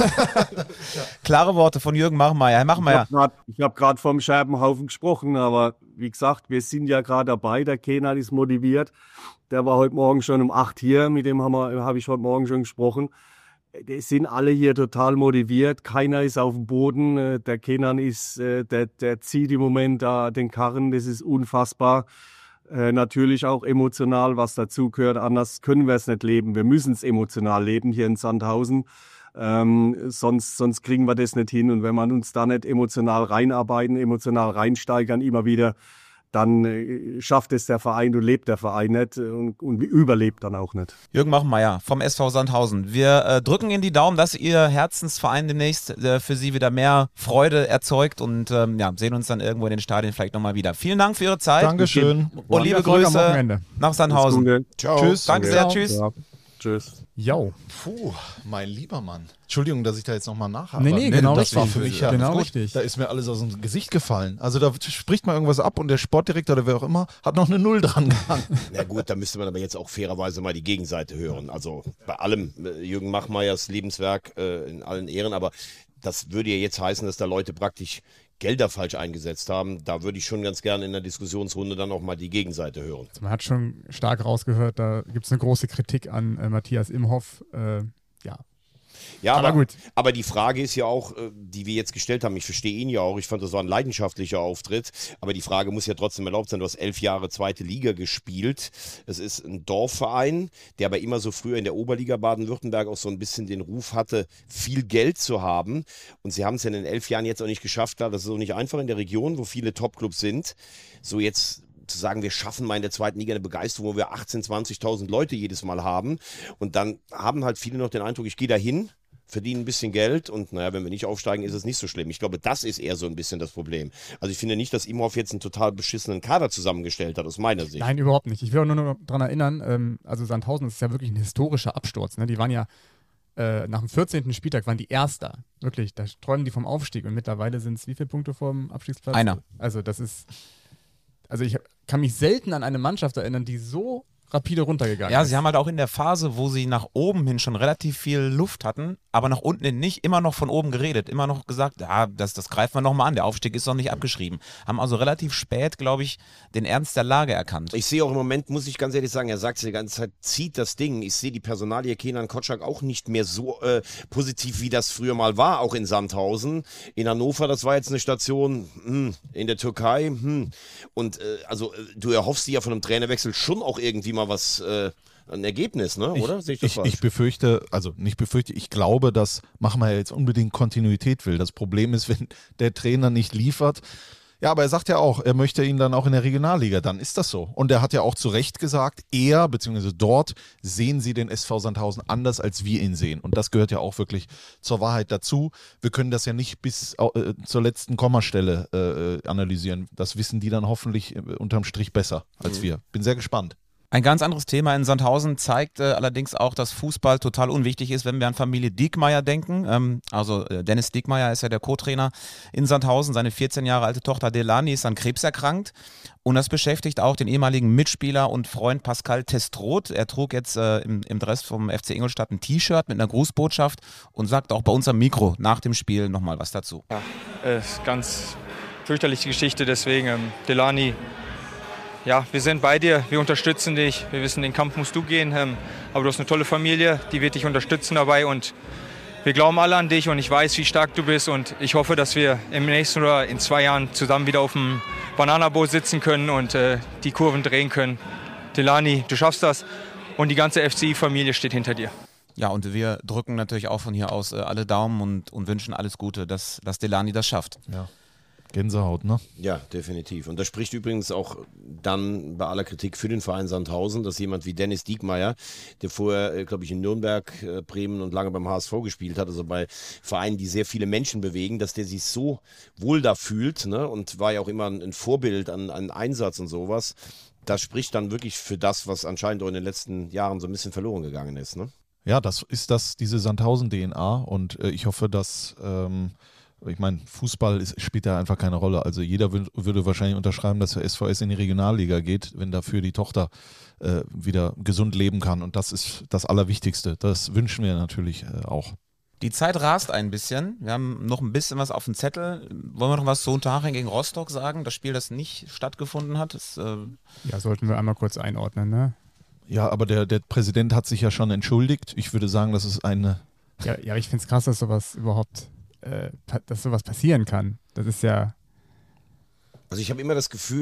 Klare Worte von Jürgen Machmeier. Herr Machmeier. Ich habe gerade vom Scherbenhaufen gesprochen, aber wie gesagt, wir sind ja gerade dabei. Der Kenan ist motiviert. Der war heute Morgen schon um acht hier. Mit dem habe hab ich heute Morgen schon gesprochen. Die sind alle hier total motiviert. Keiner ist auf dem Boden. Der Kenan ist, der, der zieht im Moment da den Karren. Das ist unfassbar. Äh, natürlich auch emotional, was dazugehört. Anders können wir es nicht leben. Wir müssen es emotional leben hier in Sandhausen. Ähm, sonst, sonst kriegen wir das nicht hin. Und wenn man uns da nicht emotional reinarbeiten, emotional reinsteigern, immer wieder, dann äh, schafft es der Verein und lebt der Verein nicht und, und überlebt dann auch nicht. Jürgen Mauchmeier vom S V Sandhausen. Wir äh, drücken Ihnen die Daumen, dass Ihr Herzensverein demnächst äh, für Sie wieder mehr Freude erzeugt und ähm, ja, sehen uns dann irgendwo in den Stadien vielleicht nochmal wieder. Vielen Dank für Ihre Zeit. Dankeschön. Und liebe Erfolg am Grüße Wochenende. nach Sandhausen. Ciao. Tschüss. Danke sehr, tschüss. Ja. Tschüss. Jo. Puh, mein lieber Mann. Entschuldigung, dass ich da jetzt nochmal nachhake. Nee, nee, genau das war richtig. für mich ja Genau gut. richtig. Da ist mir alles aus dem Gesicht gefallen. Also da spricht mal irgendwas ab und der Sportdirektor oder wer auch immer hat noch eine Null dran gehangen. Na gut, da müsste man aber jetzt auch fairerweise mal die Gegenseite hören. Also bei allem, äh, Jürgen Machmeyers Lebenswerk äh, in allen Ehren, aber das würde ja jetzt heißen, dass da Leute praktisch Gelder falsch eingesetzt haben. Da würde ich schon ganz gerne in der Diskussionsrunde dann auch mal die Gegenseite hören. Man hat schon stark rausgehört, da gibt es eine große Kritik an äh, Matthias Imhoff. Äh, ja. Ja, aber, aber, gut. aber die Frage ist ja auch, äh, die wir jetzt gestellt haben, ich verstehe ihn ja auch, ich fand, das war ein leidenschaftlicher Auftritt, aber die Frage muss ja trotzdem erlaubt sein, du hast elf Jahre zweite Liga gespielt, es ist ein Dorfverein, der aber immer so früher in der Oberliga Baden-Württemberg auch so ein bisschen den Ruf hatte, viel Geld zu haben und sie haben es ja in den elf Jahren jetzt auch nicht geschafft, klar, das ist auch nicht einfach in der Region, wo viele Topclubs sind, so jetzt zu sagen, wir schaffen mal in der zweiten Liga eine Begeisterung, wo wir achtzehntausend, zwanzigtausend Leute jedes Mal haben und dann haben halt viele noch den Eindruck, ich gehe da hin, verdiene ein bisschen Geld und naja, wenn wir nicht aufsteigen, ist es nicht so schlimm. Ich glaube, das ist eher so ein bisschen das Problem. Also ich finde nicht, dass Imhoff jetzt einen total beschissenen Kader zusammengestellt hat, aus meiner Sicht. Nein, überhaupt nicht. Ich will auch nur noch daran erinnern, ähm, also Sandhausen ist ja wirklich ein historischer Absturz. Ne? Die waren ja äh, nach dem vierzehnten Spieltag waren die Erster. Wirklich, da träumen die vom Aufstieg und mittlerweile sind es wie viele Punkte vom Abstiegsplatz? Einer. Also das ist, also ich kann mich selten an eine Mannschaft erinnern, die so rapide runtergegangen Ja, ist. sie haben halt auch in der Phase, wo sie nach oben hin schon relativ viel Luft hatten, aber nach unten hin nicht, immer noch von oben geredet, immer noch gesagt, ja, das, das greifen wir nochmal an, der Aufstieg ist noch nicht abgeschrieben. Haben also relativ spät, glaube ich, den Ernst der Lage erkannt. Ich sehe auch im Moment, muss ich ganz ehrlich sagen, er sagt es die ganze Zeit, zieht das Ding. Ich sehe die Personalie Kenan Kotschak auch nicht mehr so äh, positiv, wie das früher mal war, auch in Sandhausen. In Hannover, das war jetzt eine Station, hm, in der Türkei, hm. Und äh, also du erhoffst dir ja von einem Trainerwechsel schon auch irgendwie mal was, äh, ein Ergebnis, ne? Oder? Sehe ich das Ich, falsch? ich befürchte, also nicht befürchte, ich glaube, dass Machmeier jetzt unbedingt Kontinuität will. Das Problem ist, wenn der Trainer nicht liefert. Ja, aber er sagt ja auch, er möchte ihn dann auch in der Regionalliga, dann ist das so. Und er hat ja auch zu Recht gesagt, er bzw. dort sehen sie den S V Sandhausen anders, als wir ihn sehen. Und das gehört ja auch wirklich zur Wahrheit dazu. Wir können das ja nicht bis äh, zur letzten Kommastelle äh, analysieren. Das wissen die dann hoffentlich äh, unterm Strich besser als mhm. wir. Bin sehr gespannt. Ein ganz anderes Thema in Sandhausen zeigt äh, allerdings auch, dass Fußball total unwichtig ist, wenn wir an Familie Diekmeyer denken. Ähm, also äh, Dennis Diekmeyer ist ja der Co-Trainer in Sandhausen. Seine vierzehn Jahre alte Tochter Delani ist an Krebs erkrankt. Und das beschäftigt auch den ehemaligen Mitspieler und Freund Pascal Testroth. Er trug jetzt äh, im, im Dress vom F C Ingolstadt ein T-Shirt mit einer Grußbotschaft und sagt auch bei uns am Mikro nach dem Spiel nochmal was dazu. Ja, äh, ganz fürchterliche Geschichte, deswegen ähm, Delani. Ja, wir sind bei dir, wir unterstützen dich, wir wissen, den Kampf musst du gehen, ähm, aber du hast eine tolle Familie, die wird dich unterstützen dabei und wir glauben alle an dich und ich weiß, wie stark du bist und ich hoffe, dass wir im nächsten oder in zwei Jahren zusammen wieder auf dem Bananaboot sitzen können und äh, die Kurven drehen können. Delani, du schaffst das und die ganze F C I-Familie steht hinter dir. Ja, und wir drücken natürlich auch von hier aus äh, alle Daumen und, und wünschen alles Gute, dass, dass Delani das schafft. Ja. Gänsehaut, ne? Ja, definitiv. Und das spricht übrigens auch dann bei aller Kritik für den Verein Sandhausen, dass jemand wie Dennis Diekmeyer, der vorher, glaube ich, in Nürnberg, Bremen und lange beim H S V gespielt hat, also bei Vereinen, die sehr viele Menschen bewegen, dass der sich so wohl da fühlt, ne? Und war ja auch immer ein Vorbild an, an Einsatz und sowas. Das spricht dann wirklich für das, was anscheinend auch in den letzten Jahren so ein bisschen verloren gegangen ist, ne? Ja, das ist das, diese Sandhausen-D N A und äh, ich hoffe, dass ähm ich meine, Fußball ist, spielt da einfach keine Rolle. Also jeder w- würde wahrscheinlich unterschreiben, dass der S V S in die Regionalliga geht, wenn dafür die Tochter äh, wieder gesund leben kann. Und das ist das Allerwichtigste. Das wünschen wir natürlich äh, auch. Die Zeit rast ein bisschen. Wir haben noch ein bisschen was auf dem Zettel. Wollen wir noch was zu Unterhaching gegen Rostock sagen? Das Spiel, das nicht stattgefunden hat. Das, äh ja, sollten wir einmal kurz einordnen, ne? Ja, aber der, der Präsident hat sich ja schon entschuldigt. Ich würde sagen, das ist eine... Ja, ja, ich finde es krass, dass sowas überhaupt... dass sowas passieren kann. Das ist ja... Also ich habe immer das Gefühl,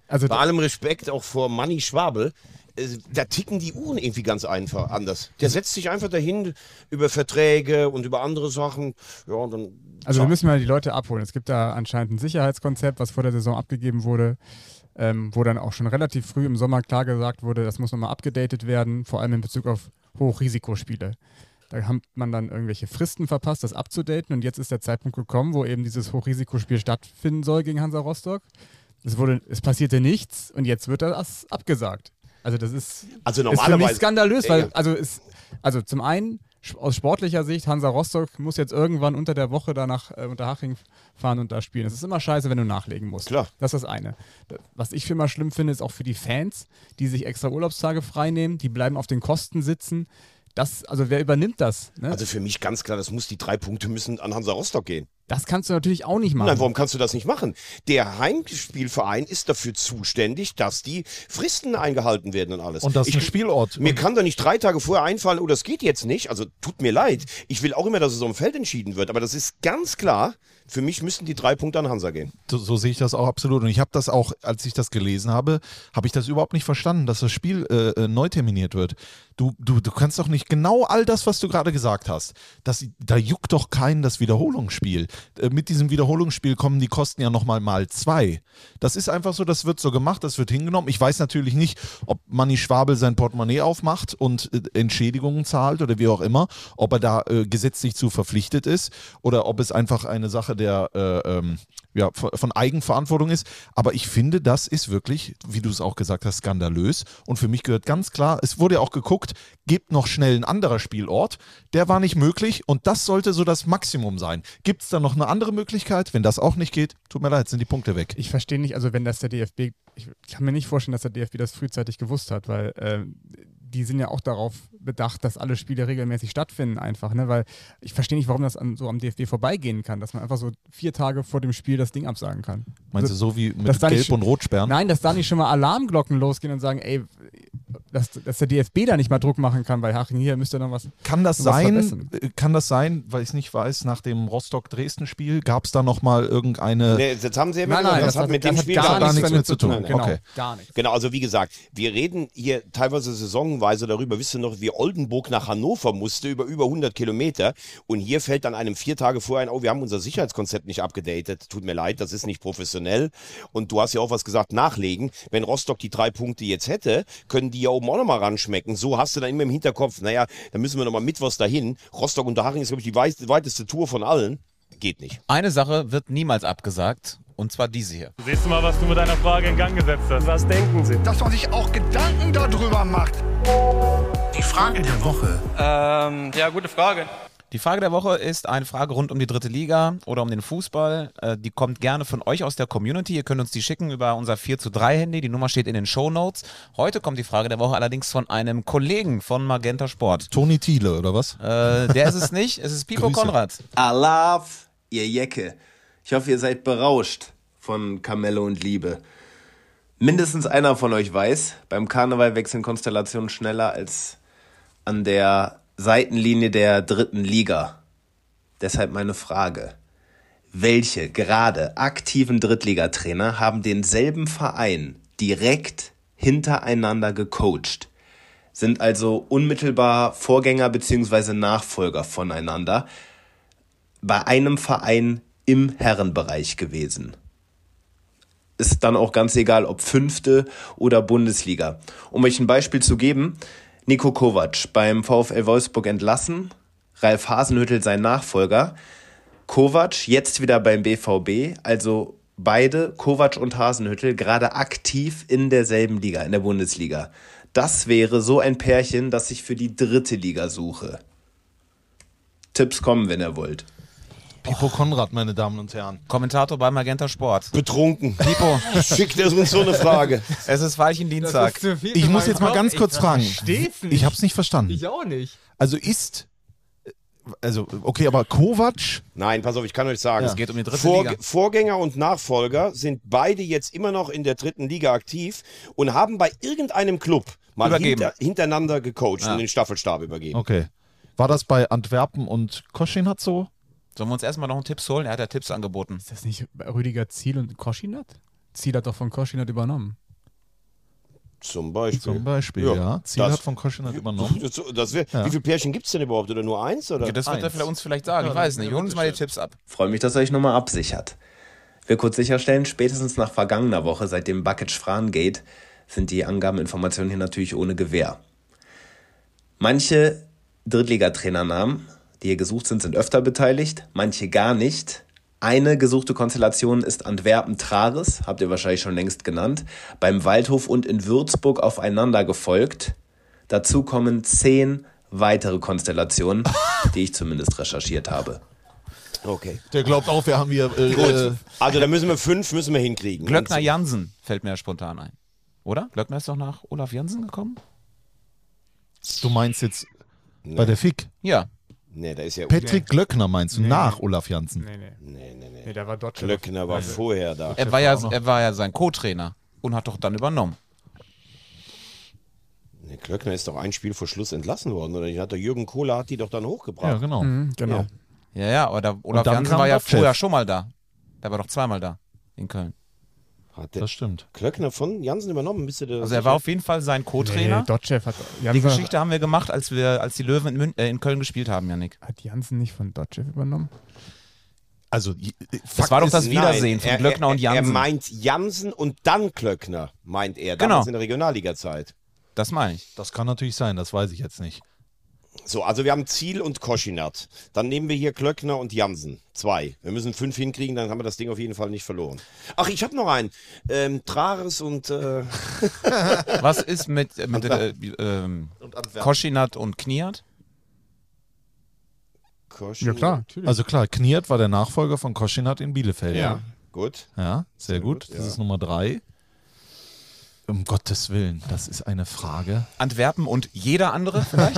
Also bei allem Respekt auch vor Manni Schwabel, äh, da ticken die Uhren irgendwie ganz einfach anders. Der setzt sich einfach dahin über Verträge und über andere Sachen. Ja, und dann Also wir müssen mal die Leute abholen. Es gibt da anscheinend ein Sicherheitskonzept, was vor der Saison abgegeben wurde, ähm, wo dann auch schon relativ früh im Sommer klar gesagt wurde, das muss nochmal abgedatet werden, vor allem in Bezug auf Hochrisikospiele. Da hat man dann irgendwelche Fristen verpasst, das abzudaten und jetzt ist der Zeitpunkt gekommen, wo eben dieses Hochrisikospiel stattfinden soll gegen Hansa Rostock. Es, wurde, es passierte nichts und jetzt wird das abgesagt. Also das ist, also ist für mich normalerweise skandalös, weil ja. also, ist, also zum einen aus sportlicher Sicht, Hansa Rostock muss jetzt irgendwann unter der Woche da nach äh, Unterhaching fahren und da spielen. Es ist immer scheiße, wenn du nachlegen musst. Klar. Das ist das eine. Was ich immer schlimm finde, ist auch für die Fans, die sich extra Urlaubstage freinehmen, die bleiben auf den Kosten sitzen. Das, also wer übernimmt das? Ne? Also für mich ganz klar, das muss die drei Punkte müssen an Hansa Rostock gehen. Das kannst du natürlich auch nicht machen. Nein, warum kannst du das nicht machen? Der Heimspielverein ist dafür zuständig, dass die Fristen eingehalten werden und alles. Und das ist ich, ein Spielort. Mir kann doch nicht drei Tage vorher einfallen, oh, das geht jetzt nicht. Also tut mir leid. Ich will auch immer, dass es auf dem Feld entschieden wird. Aber das ist ganz klar, für mich müssen die drei Punkte an Hansa gehen. So, so sehe ich das auch absolut. Und ich habe das auch, als ich das gelesen habe, habe ich das überhaupt nicht verstanden, dass das Spiel äh, neu terminiert wird. Du, du, du kannst doch nicht genau all das, was du gerade gesagt hast. Das, da juckt doch keinen das Wiederholungsspiel. Äh, mit diesem Wiederholungsspiel kommen die Kosten ja nochmal mal zwei. Das ist einfach so, das wird so gemacht, das wird hingenommen. Ich weiß natürlich nicht, ob Manni Schwabel sein Portemonnaie aufmacht und äh, Entschädigungen zahlt oder wie auch immer, ob er da äh, gesetzlich zu verpflichtet ist oder ob es einfach eine Sache der äh, ähm, ja, von Eigenverantwortung ist. Aber ich finde, das ist wirklich, wie du es auch gesagt hast, skandalös. Und für mich gehört ganz klar, es wurde ja auch geguckt, gibt noch schnell ein anderer Spielort. Der war nicht möglich und das sollte so das Maximum sein. Gibt es da noch eine andere Möglichkeit? Wenn das auch nicht geht, tut mir leid, sind die Punkte weg. Ich verstehe nicht, also wenn das der D F B, ich kann mir nicht vorstellen, dass der D F B das frühzeitig gewusst hat, weil äh, die sind ja auch darauf bedacht, dass alle Spiele regelmäßig stattfinden einfach, ne? Weil ich verstehe nicht, warum das an, so am D F B vorbeigehen kann, dass man einfach so vier Tage vor dem Spiel das Ding absagen kann. Meinst also, du so wie mit Gelb- nicht, und Rotsperren? Nein, dass da nicht schon mal Alarmglocken losgehen und sagen, ey, dass, dass der D F B da nicht mal Druck machen kann bei Haching, hier müsst ihr noch was Kann das noch was sein, verbessern. kann das sein, weil ich es nicht weiß, nach dem Rostock-Dresden-Spiel gab es da nochmal irgendeine... Nee, jetzt haben sie ja Nein, gesagt, nein, das, das hat hat- mit das dem hat Spiel gar gar nichts nichts damit zu tun. Genau. Genau, Okay. gar nichts. Genau, also wie gesagt, wir reden hier teilweise saisonweise darüber, wisst ihr noch, wie Oldenburg nach Hannover musste, über über hundert Kilometer und hier fällt dann einem vier Tage vorher ein, oh, wir haben unser Sicherheitskonzept nicht abgedatet, tut mir leid, das ist nicht professionell und du hast ja auch was gesagt, nachlegen, wenn Rostock die drei Punkte jetzt hätte, können die ja oben auch nochmal ranschmecken, so hast du dann immer im Hinterkopf, naja, dann müssen wir nochmal mittwochs dahin, Rostock Unterhaching ist, glaube ich, die weit- weiteste Tour von allen, geht nicht. Eine Sache wird niemals abgesagt, und zwar diese hier. Siehst du mal, was du mit deiner Frage in Gang gesetzt hast? Was denken Sie? Dass man sich auch Gedanken darüber macht. Die Frage der Woche. Ähm, ja, gute Frage. Die Frage der Woche ist eine Frage rund um die dritte Liga oder um den Fußball. Äh, die kommt gerne von euch aus der Community. Ihr könnt uns die schicken über unser vier zu drei Handy. Die Nummer steht in den Shownotes. Heute kommt die Frage der Woche allerdings von einem Kollegen von Magenta Sport. Toni Thiele, oder was? Äh, der ist es nicht. Es ist Pipo Grüße. Konrad. Alaf, ihr Jecke. Ich hoffe, ihr seid berauscht von Kamelle und Liebe. Mindestens einer von euch weiß, beim Karneval wechseln Konstellationen schneller als an der Seitenlinie der dritten Liga. Deshalb meine Frage. Welche gerade aktiven Drittligatrainer haben denselben Verein direkt hintereinander gecoacht? Sind also unmittelbar Vorgänger bzw. Nachfolger voneinander bei einem Verein im Herrenbereich gewesen? Ist dann auch ganz egal, ob Fünfte oder Bundesliga. Um euch ein Beispiel zu geben, Niko Kovac beim VfL Wolfsburg entlassen, Ralf Hasenhüttl sein Nachfolger, Kovac jetzt wieder beim B V B, also beide, Kovac und Hasenhüttl, gerade aktiv in derselben Liga, in der Bundesliga. Das wäre so ein Pärchen, das ich für die dritte Liga suche. Tipps kommen, wenn ihr wollt. Pipo Konrad, meine Damen und Herren. Kommentator bei Magenta Sport. Betrunken. Pipo, Schickt er uns so eine Frage. es ist Valentinstag. Ich muss jetzt mal ganz kurz fragen. versteh's nicht. Ich hab's nicht verstanden. Ich auch nicht. Also ist, also okay, aber Kovac, Nein, pass auf, ich kann euch sagen. Es geht um die dritte Vor- Liga. Vorgänger und Nachfolger sind beide jetzt immer noch in der dritten Liga aktiv und haben bei irgendeinem Club mal Übergeben. hinter, hintereinander gecoacht Ja. und den Staffelstab übergeben. okay. War das bei Antwerpen und Koschin so? Sollen wir uns erstmal noch einen Tipps holen? Er hat ja Tipps angeboten. Ist das nicht Rüdiger Ziel und Koschinat? Ziel hat doch von Koschinat übernommen. Zum Beispiel. Zum Beispiel, ja. ja. Ziel das, hat von Koschinat übernommen. Das, das wär, ja. Wie viele Pärchen gibt es denn überhaupt? Oder nur eins? Oder? Ja, das wird er uns vielleicht sagen. Ja, ich weiß nicht. ja, Holen uns mal die Tipps ab. Freue mich, dass ihr euch nochmal absichert. Ich will kurz sicherstellen, spätestens nach vergangener Woche, seit dem Bakic-Frahn-Gate, sind die Angabeninformationen hier natürlich ohne Gewähr. Manche Drittligatrainernamen, die hier gesucht sind, sind öfter beteiligt, manche gar nicht. Eine gesuchte Konstellation ist Antwerpen-Trares, habt ihr wahrscheinlich schon längst genannt, beim Waldhof und in Würzburg aufeinander gefolgt. Dazu kommen zehn weitere Konstellationen, die ich zumindest recherchiert habe. Okay. Der glaubt auch, wir haben hier... Äh, Gut, also da müssen wir fünf müssen wir hinkriegen. Glöckner Jansen fällt mir ja spontan ein. Oder? Glöckner ist doch nach Olaf Jansen gekommen? Du meinst jetzt Nee. bei der F I K? Ja. Nee, da ist ja... Patrick Nee. Glöckner meinst du, Nee. nach Olaf Jansen? Nee, nee. Nee, nee, nee. Nee, der war Dodge. Glöckner war vorher da. Er war, ja, er war ja sein Co-Trainer und hat doch dann übernommen. Nee, Glöckner ist doch ein Spiel vor Schluss entlassen worden. Oder hat der Jürgen Kohler hat die doch dann hochgebracht. Ja, genau. Mhm, genau. Ja. Ja, ja, aber der Olaf dann Jansen kam war ja Dotschew. vorher schon mal da. Der war doch zweimal da in Köln. Hat der Das stimmt. Glöckner von Jansen übernommen? Bist du da Also er war auf jeden Fall sein Co-Trainer. Nee, Dotschew hat... Die Jansen Geschichte haben wir gemacht, als wir, als die Löwen in, Mün äh, in Köln gespielt haben, Jannik. Hat Jansen nicht von Dotschew übernommen? Also, Das war doch das Wiedersehen Nein, von er, Glöckner er, und Jansen. Er meint Jansen und dann Glöckner, meint er. Genau. Damals in der Regionalliga-Zeit. Das meine ich. das kann natürlich sein, das weiß ich jetzt nicht. So, also wir haben Ziel und Koschinat. Dann nehmen wir hier Glöckner und Jansen. Zwei. Wir müssen fünf hinkriegen, dann haben wir das Ding auf jeden Fall nicht verloren. Ach, ich habe noch einen. Ähm, Trares und... Äh Was ist mit, mit äh, ähm, Koschinat und Kniat? Koschinat. Ja, klar, natürlich. Also klar, Kniat war der Nachfolger von Koschinat in Bielefeld. Ja, gut. Ja, sehr, Sehr gut. gut, Das ja. ist Nummer drei. Um Gottes Willen, das ist eine Frage. Antwerpen und jeder andere vielleicht?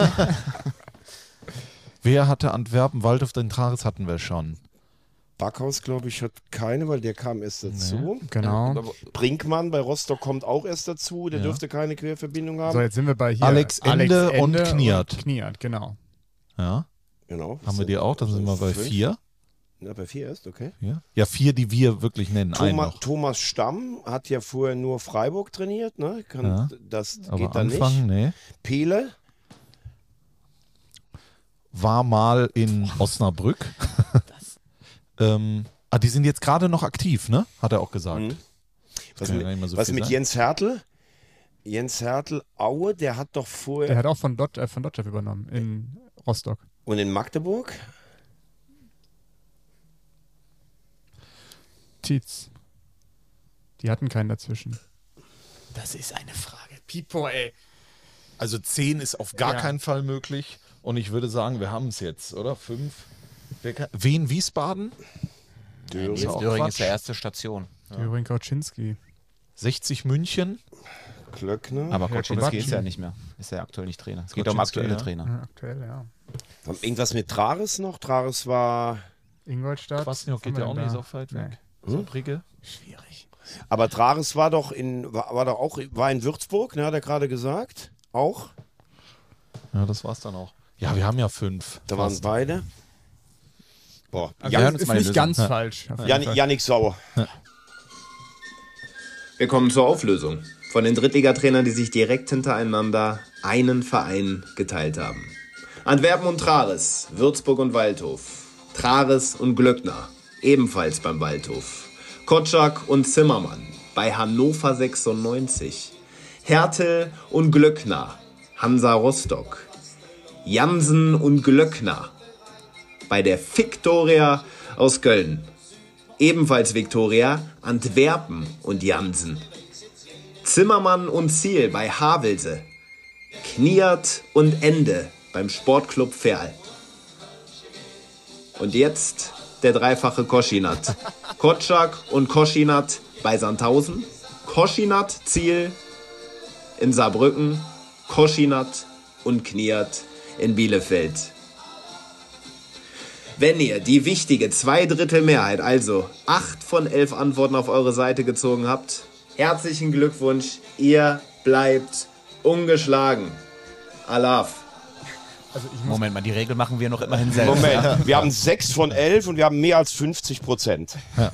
Wer hatte Antwerpen? Waldhof, den Trares hatten wir schon. Backhaus, glaube ich, hat keine, weil der kam erst dazu. Genau. Brinkmann bei Rostock kommt auch erst dazu. Der Ja. dürfte keine Querverbindung haben. So, jetzt sind wir bei hier. Alex Ende und Kniat. Kniat, genau. Ja, Genau. haben wir die auch? Dann sind wir bei Fünf. vier. Ja, bei vier erst, okay. Ja, ja vier, die wir wirklich nennen. Einen Thomas, noch. Thomas Stamm hat ja vorher nur Freiburg trainiert, ne? Kann, Ja. Das Aber geht dann Anfang, nicht. nee. Pele, War mal in Osnabrück. ähm, ah, die sind jetzt gerade noch aktiv, ne? Hat er auch gesagt. Mhm. was, kann ja mit, gar nicht mehr so was viel mit sein. Jens Hertel? Jens Hertel Aue, der hat doch vorher... Der hat auch von, Dot, äh, von Dotschew übernommen in Rostock. Und in Magdeburg? Tietz. Die hatten keinen dazwischen. Das ist eine Frage. Pipo, ey. Also zehn ist auf gar Ja. keinen Fall möglich. Und ich würde sagen, wir haben es jetzt, oder? Fünf. Wer kann- Wien, Wiesbaden? Döring. Ist auch Döring Quatsch. ist der erste Station. Döring Kauczynski. sechzig München. Klöckner. Aber Ja, Koczynski Kovac. ist ja nicht mehr. Ist ja aktuell nicht Trainer. Es geht um Koczynski, aktuelle ja. Trainer. Ja, aktuell, ja. Irgendwas mit Trares noch? Trares war... Ingolstadt. Kwasniok geht Was ja auch haben wir nicht denn so weit da? weg. Saarbrücke. Schwierig. Aber Trares war doch in... War, war doch auch... War in Würzburg, ne? Hat er gerade gesagt. Auch. Ja, das war's dann auch. Ja, wir haben ja fünf. Da waren Fast. beide. Boah. Also Jan, hören uns ist mal die nicht Lösung. ganz Ja. falsch. auf jeden Jan, Fall. Jannik Sauer. Wir kommen zur Auflösung. Von den Drittligatrainern, die sich direkt hintereinander einen Verein geteilt haben. Antwerpen und Trares, Würzburg und Waldhof. Trares und Glöckner, ebenfalls beim Waldhof. Kotschak und Zimmermann, bei Hannover sechsundneunzig. Hertel und Glöckner, Hansa Rostock. Jansen und Glöckner, bei der Viktoria aus Köln. Ebenfalls Viktoria, Antwerpen und Jansen. Zimmermann und Ziel bei Havelse. Kniat und Ende beim Sportclub Verl. Und jetzt der dreifache Koschinat. Kotschak und Koschinat bei Sandhausen. Koschinat, Ziel in Saarbrücken. Koschinat und Kniat in Bielefeld. Wenn ihr die wichtige Zweidrittelmehrheit, also acht von elf Antworten auf eure Seite gezogen habt, herzlichen Glückwunsch, ihr bleibt ungeschlagen. Alaf. Also ich muss Moment mal, die Regel machen wir noch immerhin selbst. Moment, Ja? wir haben sechs von elf und wir haben mehr als fünfzig Prozent.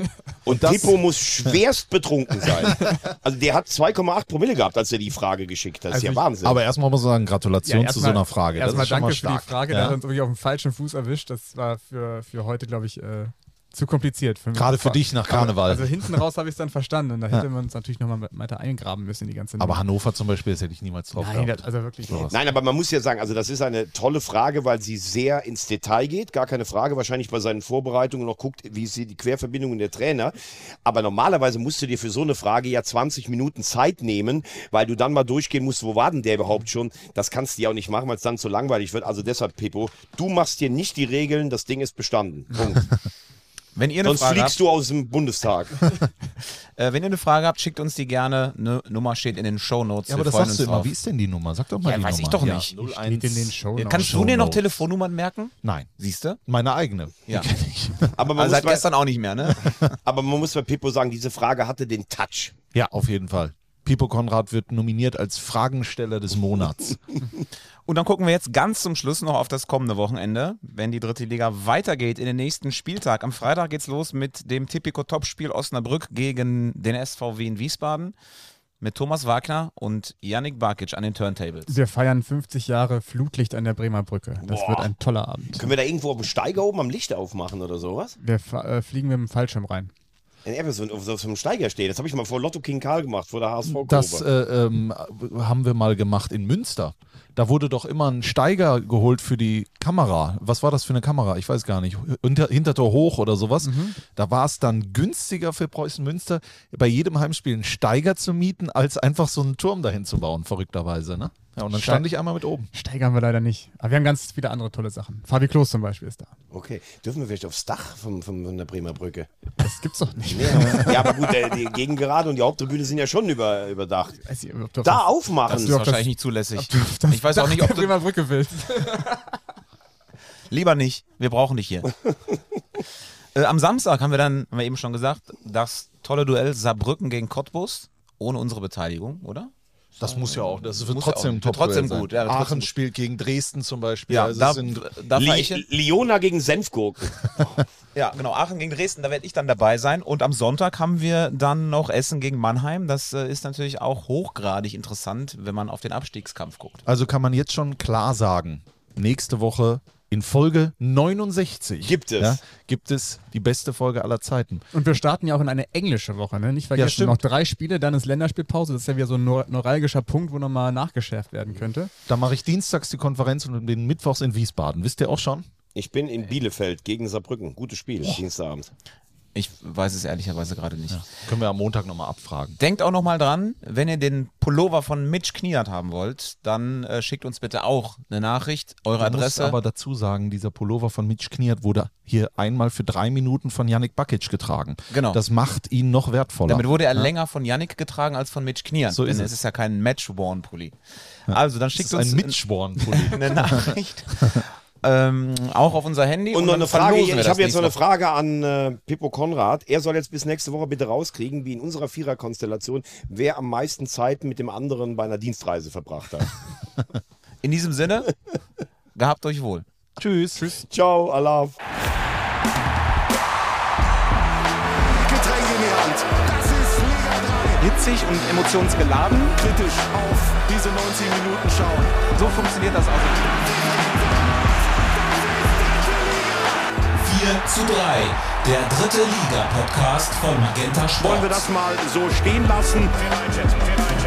Und, und Pippo muss schwerst betrunken sein. Also der hat zwei Komma acht Promille gehabt, als er die Frage geschickt hat. Das ist also ja Wahnsinn. Aber erstmal muss man sagen, Gratulation ja, zu so einer Frage. Erstmal danke mal für die Frage, ja. da hat uns wirklich auf dem falschen Fuß erwischt. Das war für, für heute, glaube ich, äh, zu kompliziert. Für mich. Gerade für dich nach Karneval. Also hinten raus habe ich es dann verstanden. Und da hätte ja. man uns natürlich nochmal weiter eingraben müssen in die ganze Nummer. Aber Hannover zum Beispiel, das hätte ich niemals drauf Nein, gehabt. also wirklich so. Nein, aber man muss ja sagen, also das ist eine tolle Frage, weil sie sehr ins Detail geht. Gar keine Frage. Wahrscheinlich bei seinen Vorbereitungen noch guckt, wie sie die Querverbindungen der Trainer. Aber normalerweise musst du dir für so eine Frage ja zwanzig Minuten Zeit nehmen, weil du dann mal durchgehen musst, wo war denn der überhaupt schon? Das kannst du ja auch nicht machen, weil es dann zu langweilig wird. Also deshalb, Pippo, du machst dir nicht die Regeln, das Ding ist bestanden. Punkt. Wenn ihr eine Sonst Frage fliegst habt, du aus dem Bundestag. äh, wenn ihr eine Frage habt, schickt uns die gerne. Eine Nummer steht in den Shownotes. Ja, aber Wir das freuen sagst du uns immer. drauf. Wie ist denn die Nummer? Sag doch mal Ja, die weiß Nummer. ich doch nicht. null eins Steht in den Shownotes. Kannst du dir noch Telefonnummern merken? Nein. Siehst du? Meine eigene. Ja. Die kenn ich. Aber man Also muss seit bei, gestern auch nicht mehr, ne? aber man muss bei Pippo sagen, diese Frage hatte den Touch. Ja, auf jeden Fall. Pippo Konrad wird nominiert als Fragensteller des Monats. Und dann gucken wir jetzt ganz zum Schluss noch auf das kommende Wochenende, wenn die dritte Liga weitergeht in den nächsten Spieltag. Am Freitag geht's los mit dem Tipico-Topspiel Osnabrück gegen den S V W in Wiesbaden mit Thomas Wagner und Yannick Barkic an den Turntables. Wir feiern fünfzig Jahre Flutlicht an der Bremer Brücke. Das Boah. wird ein toller Abend. Können wir da irgendwo auf dem Steiger oben am Licht aufmachen oder sowas? Wir äh, fliegen mit dem Fallschirm rein. In Everson, auf so einem Steiger steht. Das habe ich mal vor Lotto King Karl gemacht, vor der H S V-Kurve. Das äh, ähm, haben wir mal gemacht in Münster. Da wurde doch immer ein Steiger geholt für die Kamera. Was war das für eine Kamera? Ich weiß gar nicht. Hinter, Hintertor hoch oder sowas. Mhm. Da war es dann günstiger für Preußen Münster, bei jedem Heimspiel einen Steiger zu mieten, als einfach so einen Turm dahin zu bauen, verrückterweise. Ne? Ja, und dann stand ich einmal mit oben. Steiger haben wir leider nicht. Aber wir haben ganz viele andere tolle Sachen. Fabi Klos zum Beispiel ist da. Okay. Dürfen wir vielleicht aufs Dach von, von, von der Bremer Brücke? Das gibt's doch nicht. Ja, ja aber gut, der, die Gegengerade und die Haupttribüne sind ja schon über, überdacht. Weiß ich, ob da das, aufmachen. Das ist wahrscheinlich nicht zulässig. Ich weiß auch nicht, ob du Bremer Brücke willst. Lieber nicht. Wir brauchen dich hier. äh, am Samstag haben wir dann, haben wir eben schon gesagt, das tolle Duell Saarbrücken gegen Cottbus ohne unsere Beteiligung, oder? Das muss ja auch. Das wird Muss trotzdem ja top trotzdem gut. Ja, Aachen trotzdem spielt gegen Dresden zum Beispiel. Ja, also da, es sind da fahr Li ich Liona gegen Senfgurken. Ja, genau. Aachen gegen Dresden, da werde ich dann dabei sein. Und am Sonntag haben wir dann noch Essen gegen Mannheim. Das äh, ist natürlich auch hochgradig interessant, wenn man auf den Abstiegskampf guckt. Also kann man jetzt schon klar sagen, nächste Woche in Folge neunundsechzig gibt es. Ja, gibt es die beste Folge aller Zeiten. Und wir starten ja auch in eine englische Woche, ne? Nicht vergessen, Ja, noch drei Spiele, dann ist Länderspielpause. Das ist ja wieder so ein neur- neuralgischer Punkt, wo nochmal nachgeschärft werden könnte. Da mache ich dienstags die Konferenz und den Mittwochs in Wiesbaden. Wisst ihr auch schon? Ich bin in Bielefeld gegen Saarbrücken. Gutes Spiel, oh. Dienstagabend. Ich weiß es ehrlicherweise gerade nicht. Ja. Können wir am Montag nochmal abfragen. Denkt auch nochmal dran, wenn ihr den Pullover von Mitch Kniat haben wollt, dann äh, schickt uns bitte auch eine Nachricht, eure Du Adresse. musst aber dazu sagen, dieser Pullover von Mitch Kniat wurde hier einmal für drei Minuten von Yannick Bakic getragen. Genau. Das macht ihn noch wertvoller. Damit wurde er ja? länger von Yannick getragen als von Mitch Kniat. So ist denn es. es ist ja kein Match-Worn-Pulli. Ja. Also dann schickt das ist uns ein Mitch-Worn-Pulli. eine Nachricht. Ähm, auch auf unser Handy. Und, Und noch dann eine Frage, verlosen wir ich das habe jetzt noch eine nächste Woche. Frage an äh, Pippo Konrad. Er soll jetzt bis nächste Woche bitte rauskriegen, wie in unserer Viererkonstellation, wer am meisten Zeit mit dem anderen bei einer Dienstreise verbracht hat. In diesem Sinne, gehabt euch wohl. Tschüss. Tschüss. Ciao, Allah. Getränk in die Hand. Das ist Liga drei. Hitzig und emotionsgeladen. Kritisch auf diese neunzig Minuten schauen. So funktioniert das auch. vier zu drei, der dritte Liga-Podcast von Magenta Sport. Wollen wir das mal so stehen lassen?